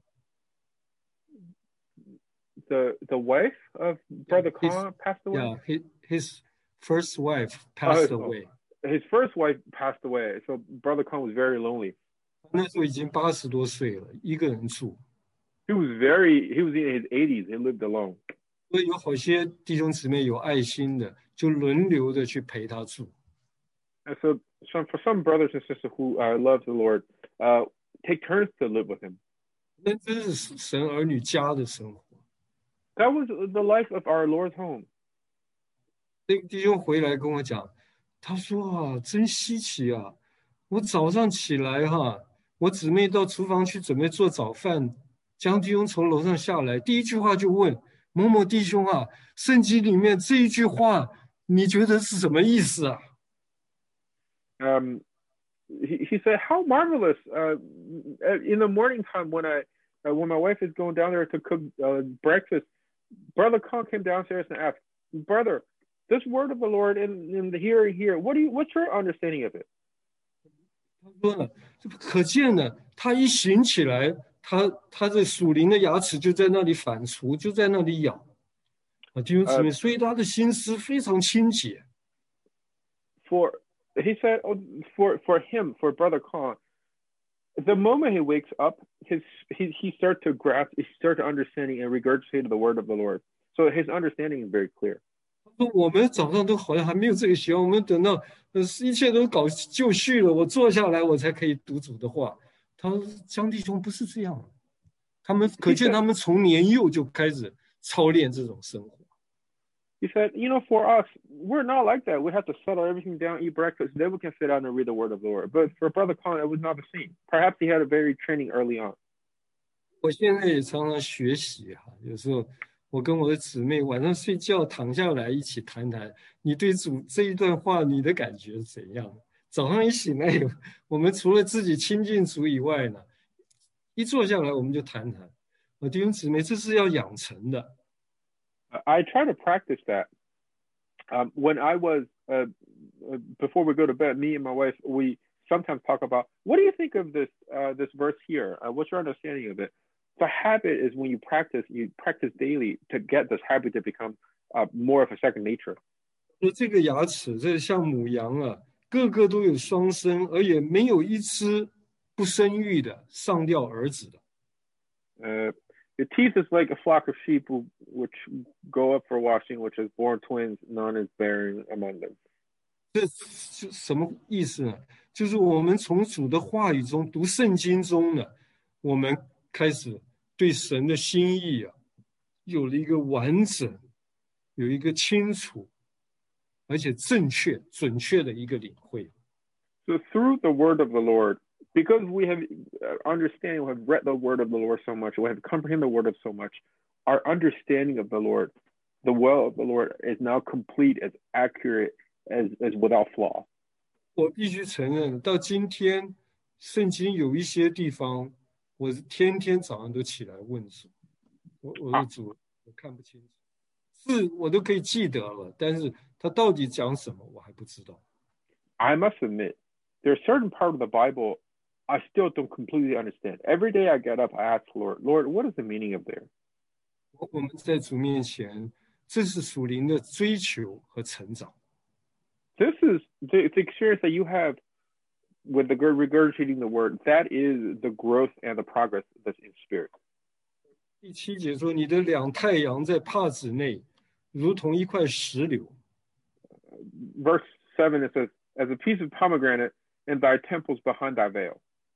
The wife of Brother Kahn passed away? Yeah, his first wife passed away. His first wife passed away, so Brother Kahn was very lonely. 那时候已经80多岁了，一个人住。 He was in his 80s. He lived alone. 所以有好些弟兄姊妹有爱心的，就轮流的去陪他住。 And so for some brothers and sisters who love the Lord, take turns to live with him. 那真是神儿女家的生活。 That was the life of our Lord's home. 那个弟兄回来跟我讲，他说真稀奇啊！我早上起来我姊妹到厨房去准备做早饭，江弟兄从楼上下来，第一句话就问某某弟兄圣经里面这一句话，你觉得是什么意思啊 ？He said, "How marvelous! In the morning time when my wife is going down there to cook breakfast, Brother Kahn came downstairs and asked, Brother, this word of the Lord in the here, what's your understanding of it?" 他说了，可见呢，他一醒起来，他这属灵的牙齿就在那里反刍，就在那里咬弟兄姊妹，所以他的心思非常清洁。 He said, for him, for Brother Kahn, the moment he wakes up, he starts to grasp, he starts to understanding and regurgitate the word of the Lord. So his understanding is very clear. 我们早上都好像还没有这个习惯，我们等到一切都搞就绪了，我坐下来我才可以读主的话。他说江弟兄不是这样，他们可见他们从年幼就开始操练这种生活。 He said, for us, we're not like that. We have to settle everything down, eat breakfast, then we can sit down and read the word of the Lord. But for Brother Kahn, it was not the same. Perhaps he had a very training early on. 我现在也常常学习有时候我跟我的姊妹晚上睡觉躺下来一起谈谈，你对主这一段话你的感觉是怎样？早上一醒来，我们除了自己亲近主以外呢，一坐下来我们就谈谈。弟兄姊妹，这是要养成的。 I try to practice that. When I was, before we go to bed, me and my wife, we sometimes talk about, what do you think of this verse here? What's your understanding of it? The habit is when you practice daily to get this habit to become more of a second nature. 这个牙齿，这像母羊个个都有双生，而也没有一只不生育的上吊儿子的。 The teeth is like a flock of sheep which go up for washing, which is born twins, none is barren among them. 这什么意思呢？就是我们从主的话语中读圣经中呢，我们开始对神的心意有了一个完整，有一个清楚，而且正确、准确的一个领会。 So through the word of the Lord, because we have understanding, we have read the word of the Lord so much, we have comprehended the word of so much, our understanding of the Lord, the will of the Lord is now complete, as accurate as without flaw. 我必须承认，到今天，圣经有一些地方，我天天早上都起来问主，我的主，我看不清楚，字我都可以记得了，但是他到底讲什么，我还不知道。 I must admit, there's certain part of the Bible I still don't completely understand. Every day I get up, I ask Lord, what is the meaning of there? 我们在主面前，这是属灵的追求和成长。 this is the experience that you have with the regurgitating the word. That is the growth and the progress that's in spirit. 第7节说，你的两太阳在帕子内，如同一块石榴。 Verse 7 it says, "As a piece of pomegranate in thy temples behind thy veil."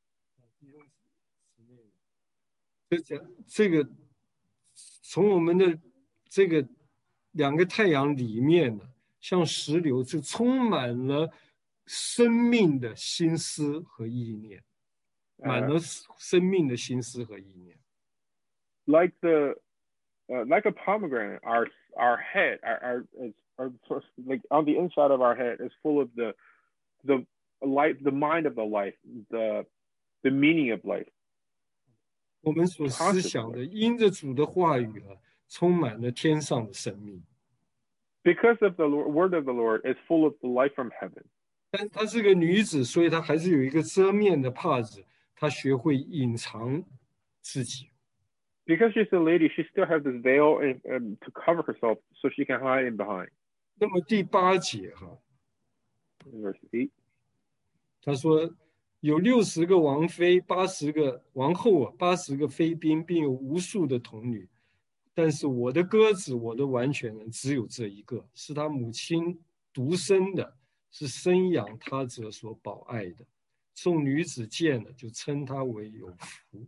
这个从我们的这个两个太阳里面呢，像石榴，就充满了生命的心思和意念，满了生命的心思和意念。 Like a pomegranate, our head, our like on the inside of our head is full of the life, the mind of the life, the meaning of life. 我们所思想的，因着主的话语充满了天上的生命。 Because of the word of the Lord is full of the life from heaven. 但她是个女子，所以她还是有一个遮面的帕子，她学会隐藏自己。 Because she's a lady, she still has this veil to cover herself, so she can hide in behind. 那么第8节 Verse 8. 他说有60个王妃，80个王后，80个妃嫔，并有无数的童女。但是我的鸽子，我的完全人，只有这一个，是他母亲独生的，是生养他者所保爱的。众女子见了，就称他为有福。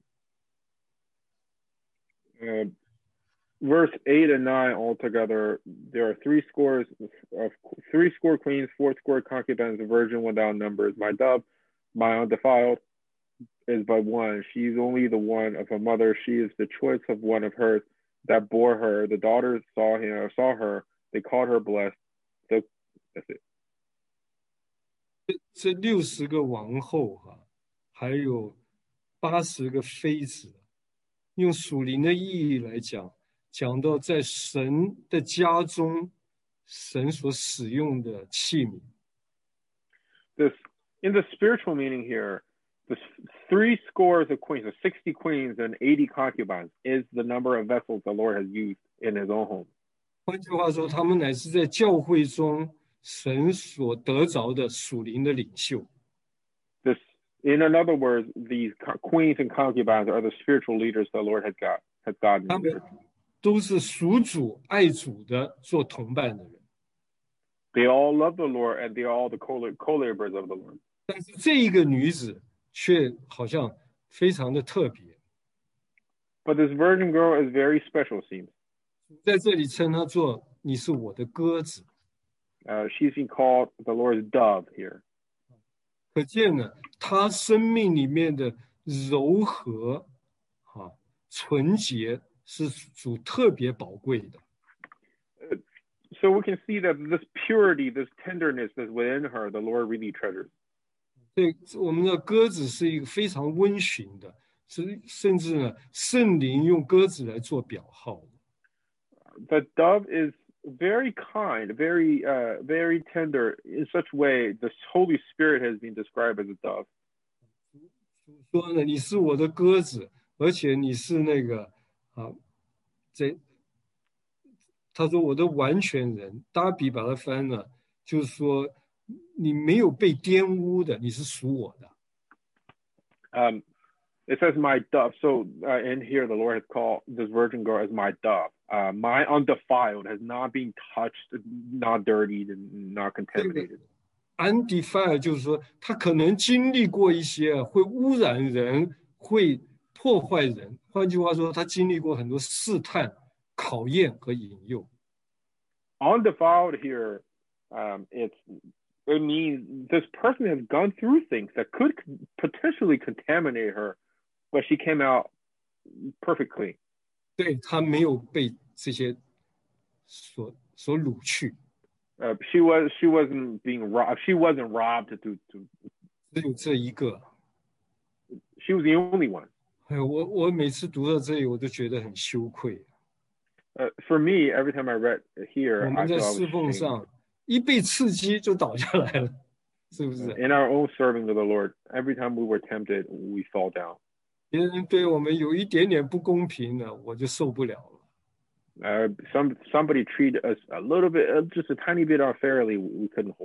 Verse 8 and 9 altogether, there are 60 queens, 40 concubines, a virgin without numbers. My dove, my undefiled, is but one. She is only the one of her mother. She is the choice of one of hers that bore her. The daughters saw her. They called her blessed. That's it. 这60个王后还有80个妃子，用属灵的意义来讲，讲到在神的家中，神所使用的器皿。 In the spiritual meaning here, the 60 of queens, the 60 queens and 80 concubines is the number of vessels the Lord has used in his own home. 换句话说，他们乃是在教会中神所得着的属灵的领袖。 In other words, these queens and concubines are the spiritual leaders the Lord has gotten. 他们都是属主、爱主的，做同伴的人。 They all love the Lord and they are all the co-laborers of the Lord. 但是这一个女子却好像非常的特别。 But this virgin girl is very special, it seems. 在这里称她做你是我的鸽子。 She's being called the Lord's dove here. 可见呢，她生命里面的柔和、纯洁是主特别宝贵的。 So we can see that this purity, this tenderness that's within her, the Lord really treasures. 对，我们的鸽子是一个非常温驯的，甚至呢，圣灵用鸽子来做表号。 The dove is very kind, very tender. In such way, the Holy Spirit has been described as a dove. 说呢，你是我的鸽子，而且你是那个他说我的完全人，大比把它翻了，就是说你没有被玷污的，你是属我的。 It says my dove. So in here, the Lord has called this virgin girl as my dove. My undefiled, has not been touched, not dirtied, and not contaminated. Undefiled 就是说，他可能经历过一些会污染人、会破坏人。换句话说，他经历过很多试探、考验和引诱。 Undefiled here, it means this person has gone through things that could potentially contaminate her, but she came out perfectly. 对，他没有被这些所掳去。 She wasn't being robbed. She wasn't robbed to. 只有这一个。 She was the only one. 我每次读到这里，我都觉得很羞愧。 For me, every time I read here, 我们在侍奉上一被刺激就倒下来了，是不是 ？In our own serving to the Lord, every time we were tempted, we fall down. 别人对我们有一点点不公平呢，我就受不了了。 Somebody treated us a little bit, just a tiny bit unfairly, we couldn't hold it.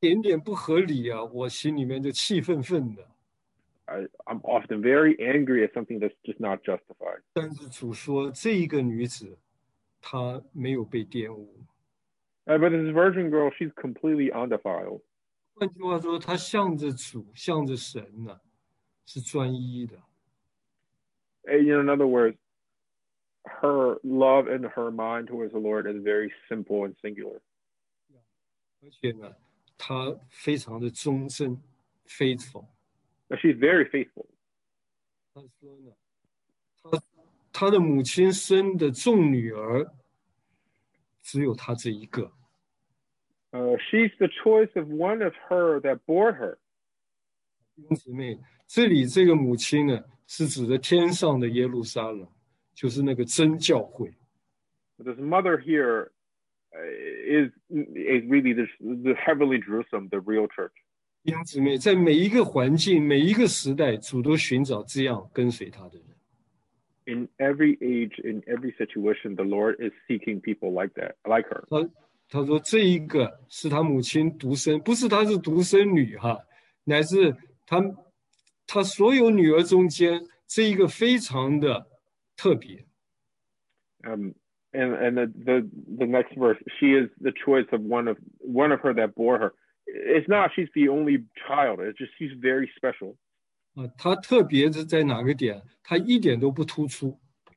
点点不合理啊，我心里面就气愤愤的。 I'm often very angry at something that's just not justified. 但是主说这一个女子，她没有被玷污。 But this virgin girl, she's completely undefiled. 换句话说，她向着主，向着神呢，是专一的。 In other words, her love and her mind towards the Lord is very simple and singular. 而且呢，她非常的忠贞 ，faithful。 Now, she's very faithful. 他说呢，他的母亲生的众女儿，只有他这一个。 She's the choice of one of her that bore her. 弟兄姊妹，这里这个母亲呢，是指的天上的耶路撒冷，就是那个真教会。 This mother here is really the heavenly Jerusalem, the real church. 弟兄姊妹，在每一个环境、每一个时代，主都寻找这样跟随他的人。 In every age, in every situation, the Lord is seeking people like that, like her. 他说这一个是他母亲独生，不是她是独生女哈，乃是他所有女儿中间这一个非常的特别。 And the next verse, she is the choice of one of her that bore her. It's not she's the only child. It's just she's very special. 她特别是在哪个点？她一点都不突出。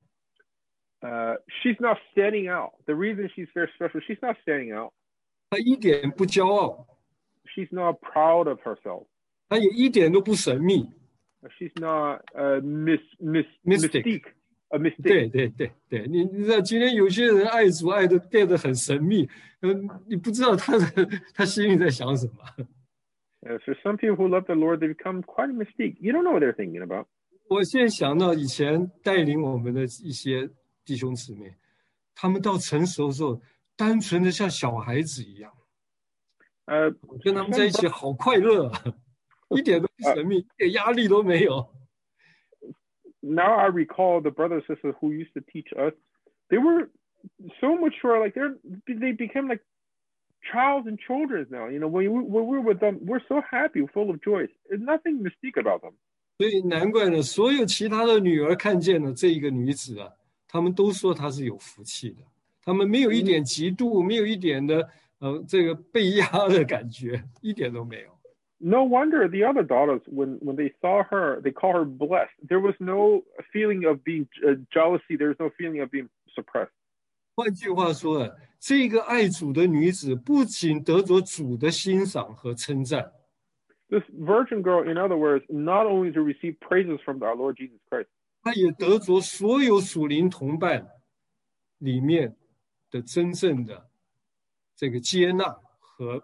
She's not standing out. The reason she's very special, she's not standing out. 她一點不驕傲。 She's not proud of herself. 她也一點都不神秘。 She's not mystique. A mistake. 对，你知道今天有些人爱主爱的变得很神秘，你不知道他心里在想什么。 For some people who love the Lord, they become quite a mystique. You don't know what they're thinking about. 我现在想到以前带领我们的一些弟兄姊妹，他们到成熟的时候，单纯的像小孩子一样。跟他们在一起好快乐，一点都不神秘，一点压力都没有。 Now I recall the brothers and sisters who used to teach us. They were so mature, like they became like childs and children now. You know, when we're with them, we're so happy, full of joy. There's nothing mystique about them. 所以难怪呢，所有其他的女儿看见了这一个女子啊，他们都说她是有福气的，他们没有一点嫉妒，没有一点的这个被压的感觉，一点都没有。 No wonder the other daughters, when they saw her, they call her blessed. There was no feeling of being jealousy. There was no feeling of being suppressed. 换句话说，这个爱主的女子不仅得着主的欣赏和称赞。 This virgin girl, in other words, not only to receive praises from our Lord Jesus Christ, 她也得着所有属灵同伴里面的真正的这个接纳和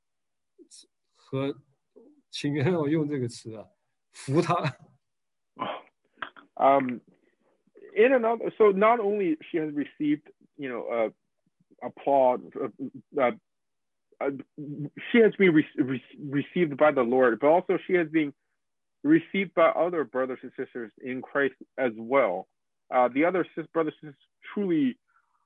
请原谅我用这个词啊，服他。 In another, so not only she has received, applaud, she has been received by the Lord, but also she has been received by other brothers and sisters in Christ as well. The other brothers and sisters truly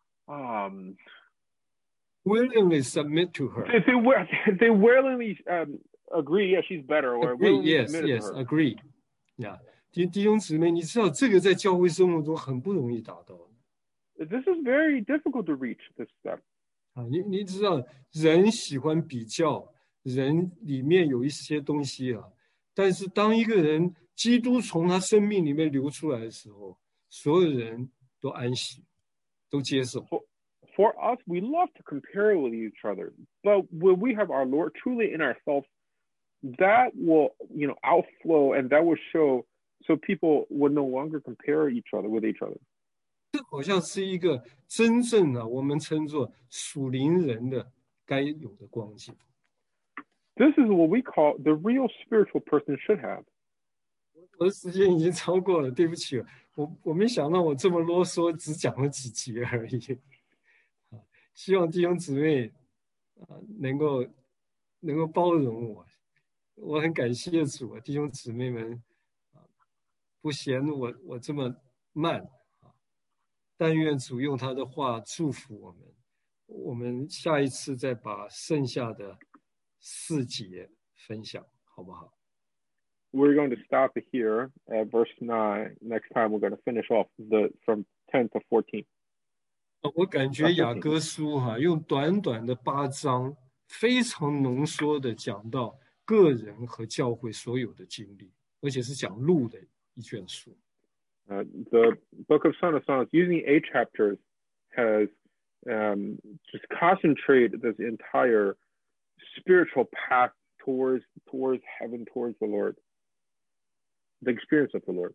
willingly submit to her. They willingly agree, yeah, she's better, or agree, yes, agree. Yeah. 弟兄姊妹，你知道这个在教会生活中很不容易达到。 This is very difficult to reach this step. 你知道人喜欢比较，人里面有一些东西啊，但是当一个人基督从他生命里面流出来的时候，所有人都安息，都接受。 For us, we love to compare with each other, but when we have our Lord truly in ourselves, that will, outflow, and that will show, so people will no longer compare each other with each other. 这好像是一个真正的我们称作属灵人的该有的光景。 This is what we call the real spiritual person should have. 我的时间已经超过了，对不起，我没想到我这么啰嗦，只讲了几节而已。希望弟兄姊妹能够包容我，我很感谢主，弟兄姊妹们不嫌我这么慢，但愿主用他的话祝福我们。我们下一次再把剩下的 4节分享，好不好？ We're going to stop here at verse 9. Next time we're going to finish off from 10 to 14. 我感觉雅歌书用短短的8章，非常浓缩的讲到个人和教会所有的经历，而且是讲路的一卷书。 The book of Song of Songs, using 8 chapters, has just concentrated this entire spiritual path towards heaven, towards the Lord, the experience of the Lord.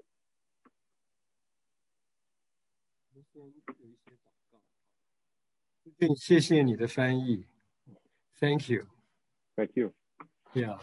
谢谢你的翻译 ，Thank you. Thank you. Yeah.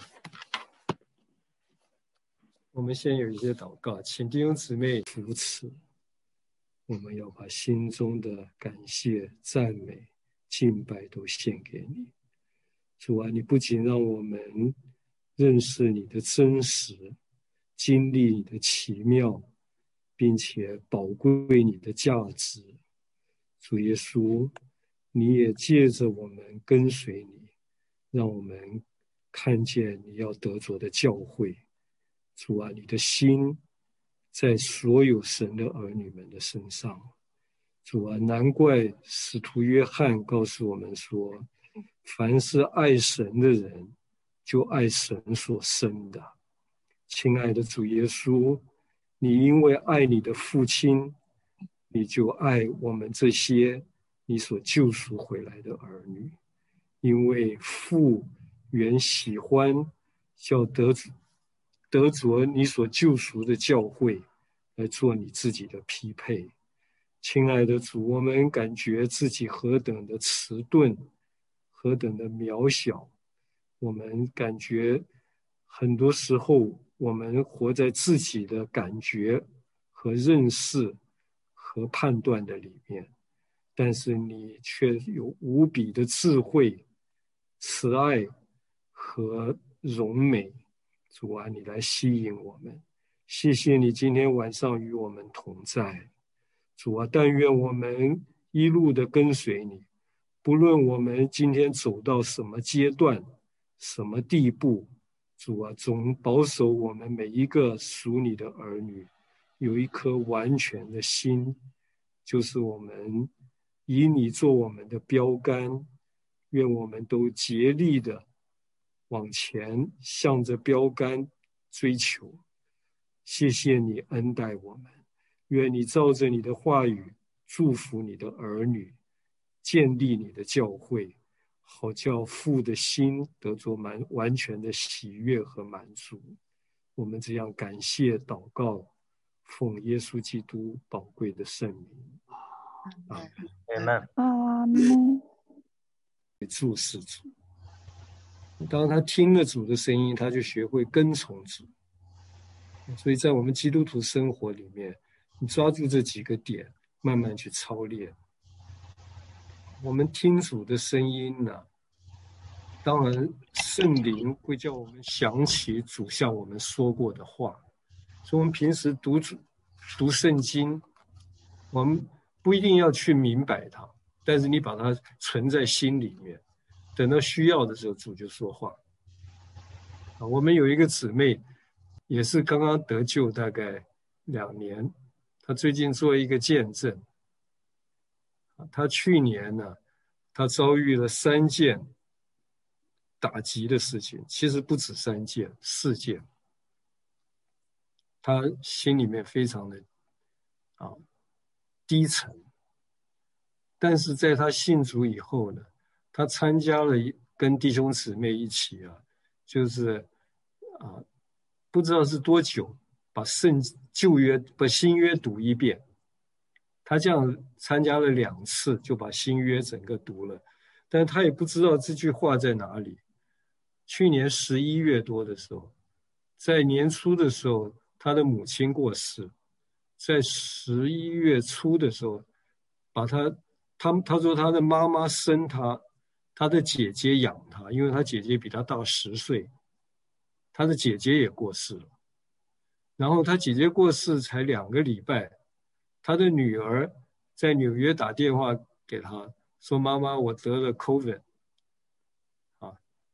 我们先有一些祷告，请弟兄姊妹扶持。我们要把心中的感谢、赞美、敬拜都献给你。主啊，你不仅让我们认识你的真实，经历你的奇妙，并且宝贵你的价值。主耶稣，你也借着我们跟随你，让我们看见你要得着的教会。主啊，你的心在所有神的儿女们的身上。主啊，难怪使徒约翰告诉我们说，凡是爱神的人，就爱神所生的。亲爱的主耶稣，你因为爱你的父亲，你就爱我们这些你所救赎回来的儿女。因为父原喜欢叫得着你所救赎的教会来做你自己的匹配。亲爱的主，我们感觉自己何等的迟钝，何等的渺小。我们感觉很多时候我们活在自己的感觉和认识和判断的里面，但是你却有无比的智慧、慈爱和荣美。主啊，你来吸引我们。谢谢你今天晚上与我们同在。主啊，但愿我们一路的跟随你，不论我们今天走到什么阶段、什么地步，主啊，总保守我们每一个属你的儿女有一颗完全的心，就是我们以你做我们的标杆，愿我们都竭力的往前向着标杆追求。谢谢你恩待我们，愿你照着你的话语祝福你的儿女，建立你的教会，好叫父的心得着完全的喜悦和满足。我们这样感谢祷告，奉耶稣基督宝贵的圣名。阿们。 阿们。 注视主，当他听了主的声音，他就学会跟从主。所以在我们基督徒生活里面，你抓住这几个点，慢慢去操练。我们听主的声音呢，当然圣灵会叫我们想起主向我们说过的话。所以我们平时读圣经，我们不一定要去明白它，但是你把它存在心里面，等到需要的时候主就说话。我们有一个姊妹也是刚刚得救大概2年，她最近做一个见证。她去年呢，她遭遇了3件打击的事情，其实不止3件，4件。她心里面非常的低沉，但是在她信主以后呢，她参加了跟弟兄姊妹一起就是不知道是多久，把旧约把新约读一遍。他这样参加了2次，就把新约整个读了，但他也不知道这句话在哪里。去年11月多的时候，在年初的时候，他的母亲过世，在11月初的时候，他说他的妈妈生他，他的姐姐养他，因为他姐姐比他大10岁。他的姐姐也过世了，然后他姐姐过世才2个礼拜，他的女儿在纽约打电话给他说：“妈妈，我得了 COVID。”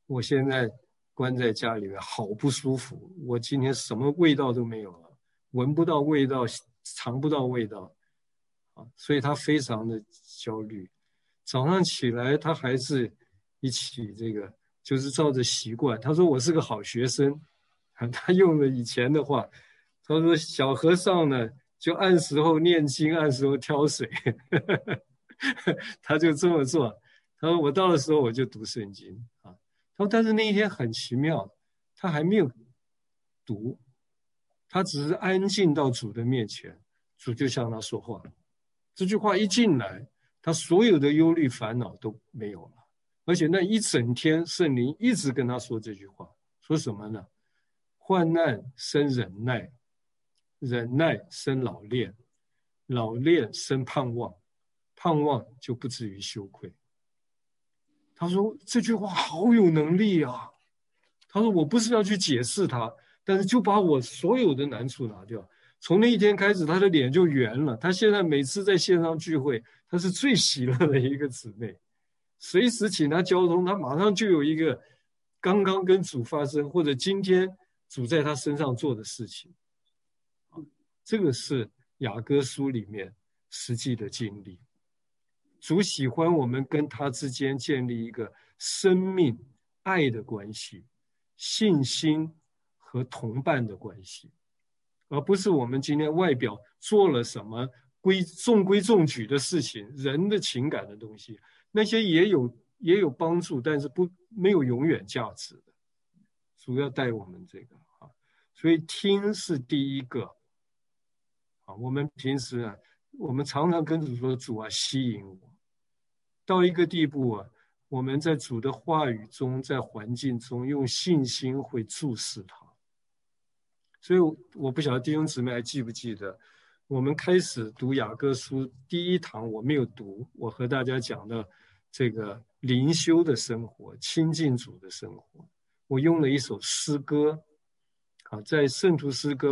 我现在关在家里面好不舒服，我今天什么味道都没有了，闻不到味道，尝不到味道啊，所以他非常的焦虑。早上起来他还是一起这个就是照着习惯，他说我是个好学生啊，他用了以前的话，他说小和尚呢就按时候念经，按时候挑水他就这么做。他说我到的时候我就读圣经啊。他说但是那一天很奇妙，他还没有读，他只是安静到主的面前，主就向他说话。这句话一进来，他所有的忧虑烦恼都没有了，而且那一整天圣灵一直跟他说这句话，说什么呢？患难生忍耐，忍耐生老练，老练生盼望，盼望就不至于羞愧。他说这句话好有能力啊，他说我不是要去解释它，但是就把我所有的难处拿掉。从那一天开始他的脸就圆了，他现在每次在线上聚会，他是最喜乐的一个姊妹，随时请他交通，他马上就有一个刚刚跟主发生或者今天主在他身上做的事情。这个是雅歌书里面实际的经历。主喜欢我们跟他之间建立一个生命爱的关系，信心和同伴的关系，而不是我们今天外表做了什么中规中矩的事情，人的情感的东西，那些也有帮助，但是没有永远价值的。主要带我们这个啊，所以听是第一个啊。我们平时啊，我们常常跟主说，主啊吸引我。到一个地步啊，我们在主的话语中，在环境中用信心会注视他。所以我不晓得弟兄姊妹还记不记得，我们开始读雅歌书第一堂我没有读，我和大家讲的这个灵修的生活，亲近主的生活，我用了一首诗歌啊，在圣徒诗歌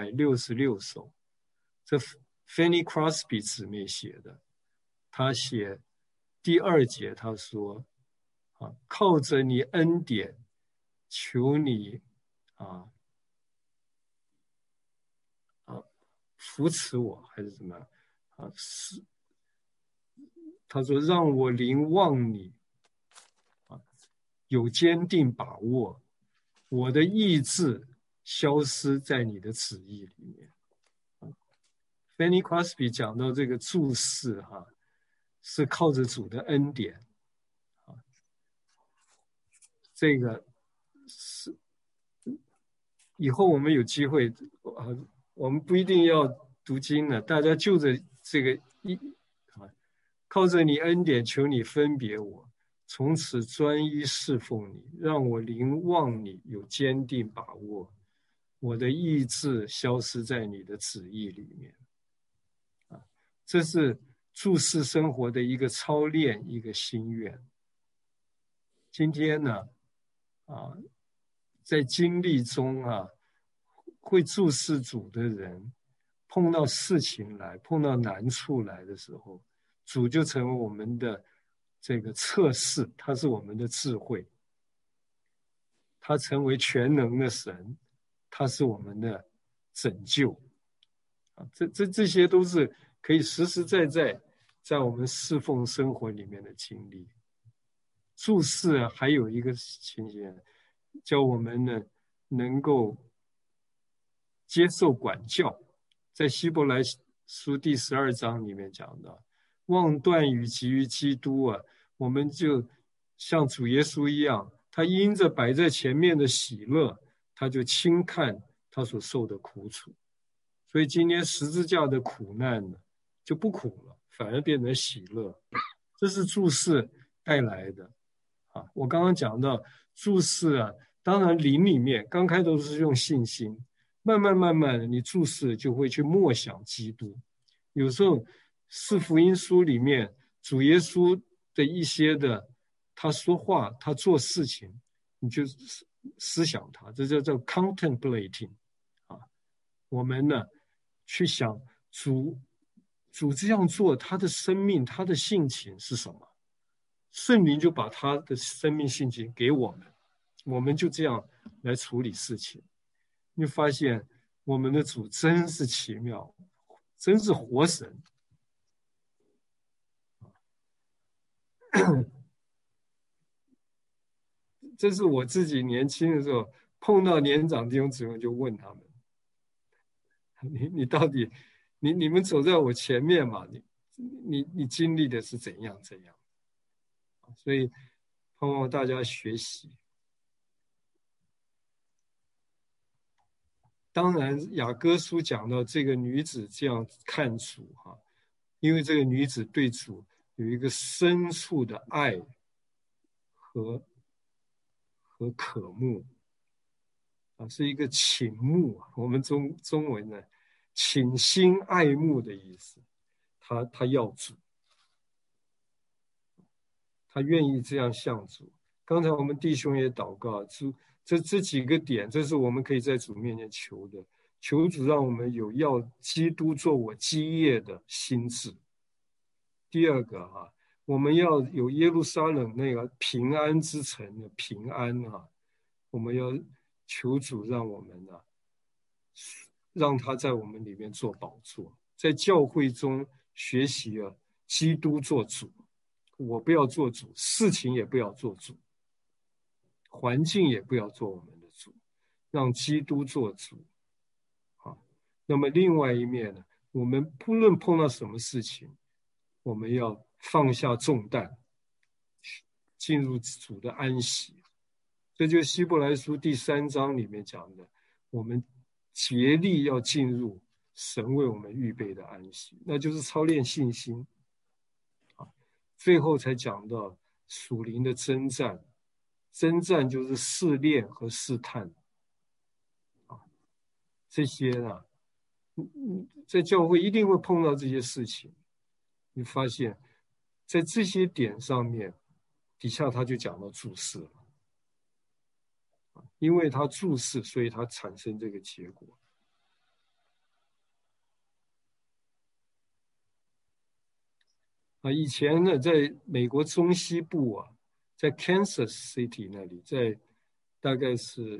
566首，这 Fanny Crosby 姊妹写的。他写第2节，他说啊，靠着你恩典，求你扶持我，还是什么啊？是他说让我灵望你啊，有坚定把握，我的意志消失在你的旨意里面。Fanny Crosby 讲到这个注释是靠着主的恩典这个是以后我们有机会我们不一定要读经了，大家就着这个靠着你恩典，求你分别我，从此专一侍奉你，让我灵望你，有坚定把握，我的意志消失在你的旨意里面这是注释生活的一个操练，一个心愿。今天呢在经历中会注视主的人，碰到事情来，碰到难处来的时候，主就成为我们的这个测试，他是我们的智慧，他成为全能的神，他是我们的拯救这些都是可以实实在在在我们侍奉生活里面的经历。注释还有一个情形，叫我们呢能够接受管教，在希伯来书第12章里面讲的，望断与急于基督我们就像主耶稣一样，他因着摆在前面的喜乐，他就轻看他所受的苦楚。所以今天十字架的苦难呢就不苦了，反而变成喜乐，这是注释带来的我刚刚讲到注释当然灵里面刚开头是用信心，慢慢你注释就会去默想基督。有时候四福音书里面主耶稣的一些的他说话他做事情，你就思想他，这叫做 contemplating 我们呢去想主这样做，他的生命他的性情是什么，圣灵就把他的生命性情给我们我们就这样来处理事情。你发现我们的主真是奇妙，真是活神。这是我自己年轻的时候碰到年长弟兄姊妹就问他们：你到底你们走在我前面嘛？你经历的是怎样？所以盼望大家学习。当然，雅歌书讲到这个女子这样看主哈，因为这个女子对主有一个深处的爱和渴慕啊，是一个倾慕。我们中文呢，倾心爱慕的意思。他要主，他愿意这样向主。刚才我们弟兄也祷告，主这几个点，这是我们可以在主面前求的。求主让我们有要基督做我基业的心志。第二个哈，我们要有耶路撒冷那个平安之城的平安啊，我们要求主让我们啊，让他在我们里面做宝座，在教会中学习啊，基督做主。我不要做主，事情也不要做主，环境也不要做我们的主，让基督做主。那么另外一面呢，我们不论碰到什么事情，我们要放下重担，进入主的安息。这就是希伯来书第3章里面讲的，我们竭力要进入神为我们预备的安息，那就是操练信心。最后才讲到属灵的征战，征战就是试炼和试探。这些啊，在教会一定会碰到这些事情。你发现在这些点上面，底下他就讲到注释了，因为他注释，所以他产生这个结果。以前呢，在美国中西部啊，在 Kansas City 那里，在大概是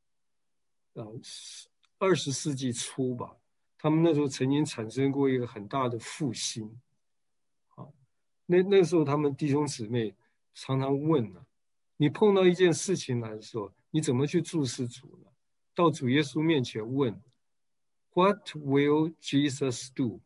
20世纪初吧，他们那时候曾经产生过一个很大的复兴。那时候他们弟兄姊妹常常问呢，你碰到一件事情来的时候，你怎么去注视主呢？到主耶稣面前问 What will Jesus do?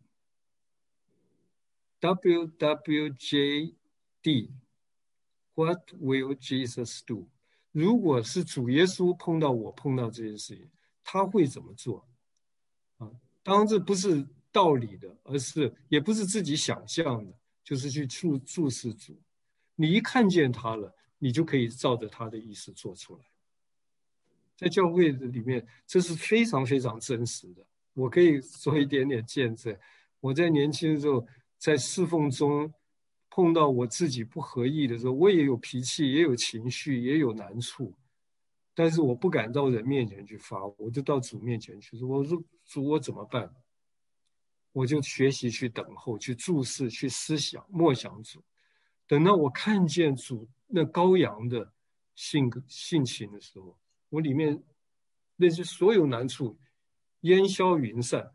WWJD What will Jesus do? 如果是主耶稣碰到这件事情，他会怎么做？当然这不是道理的，而是也不是自己想象的，就是去注视主。你一看见他了，你就可以照着他的意思做出来。在教会里面，这是非常非常真实的。我可以做一点点见证。我在年轻的时候，在侍奉中碰到我自己不合意的时候，我也有脾气，也有情绪，也有难处，但是我不敢到人面前去发，我就到主面前去说：“我说主，我怎么办？”我就学习去等候，去注视，去思想，默想主。等到我看见主那羔羊的性情的时候，我里面那些所有难处烟消云散。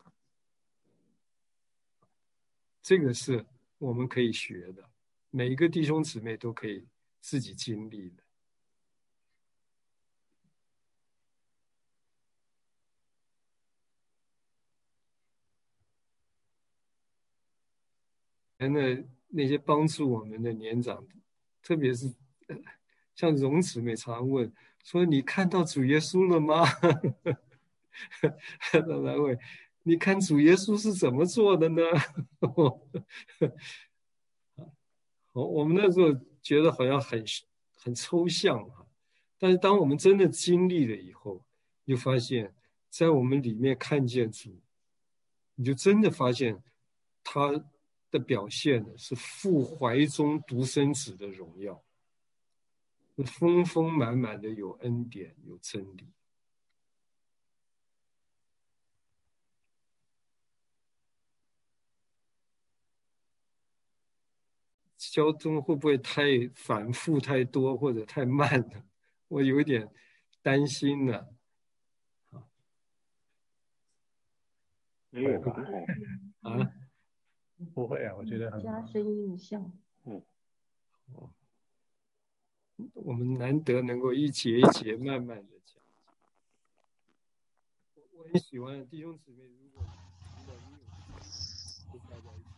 这个是我们可以学的，每一个弟兄姊妹都可以自己经历的。那些帮助我们的年长，特别是像荣姊妹常问说：“你看到主耶稣了吗？”老来问：“你看主耶稣是怎么做的呢？”我们那时候觉得好像很抽象啊，但是当我们真的经历了以后，就发现在我们里面看见主，你就真的发现他的表现是父怀中独生子的荣耀，丰丰满满的有恩典，有真理。交通会不会太反复太多或者太慢了？ 我有一点担心呢。 没有吧？ 啊， 不会啊，我觉得很好。 加深印象。 我们难得能够一节一节慢慢的讲。我很喜欢弟兄姊妹，如果你有就大家一起。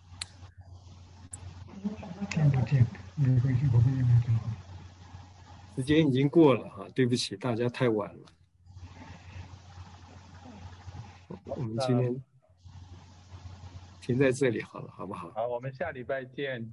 看不见，没关系，我们也没看到。 时间已经过了哈，对不起，大家太晚了。我们今天停在这里好了，好不好？ 好，我们下礼拜见。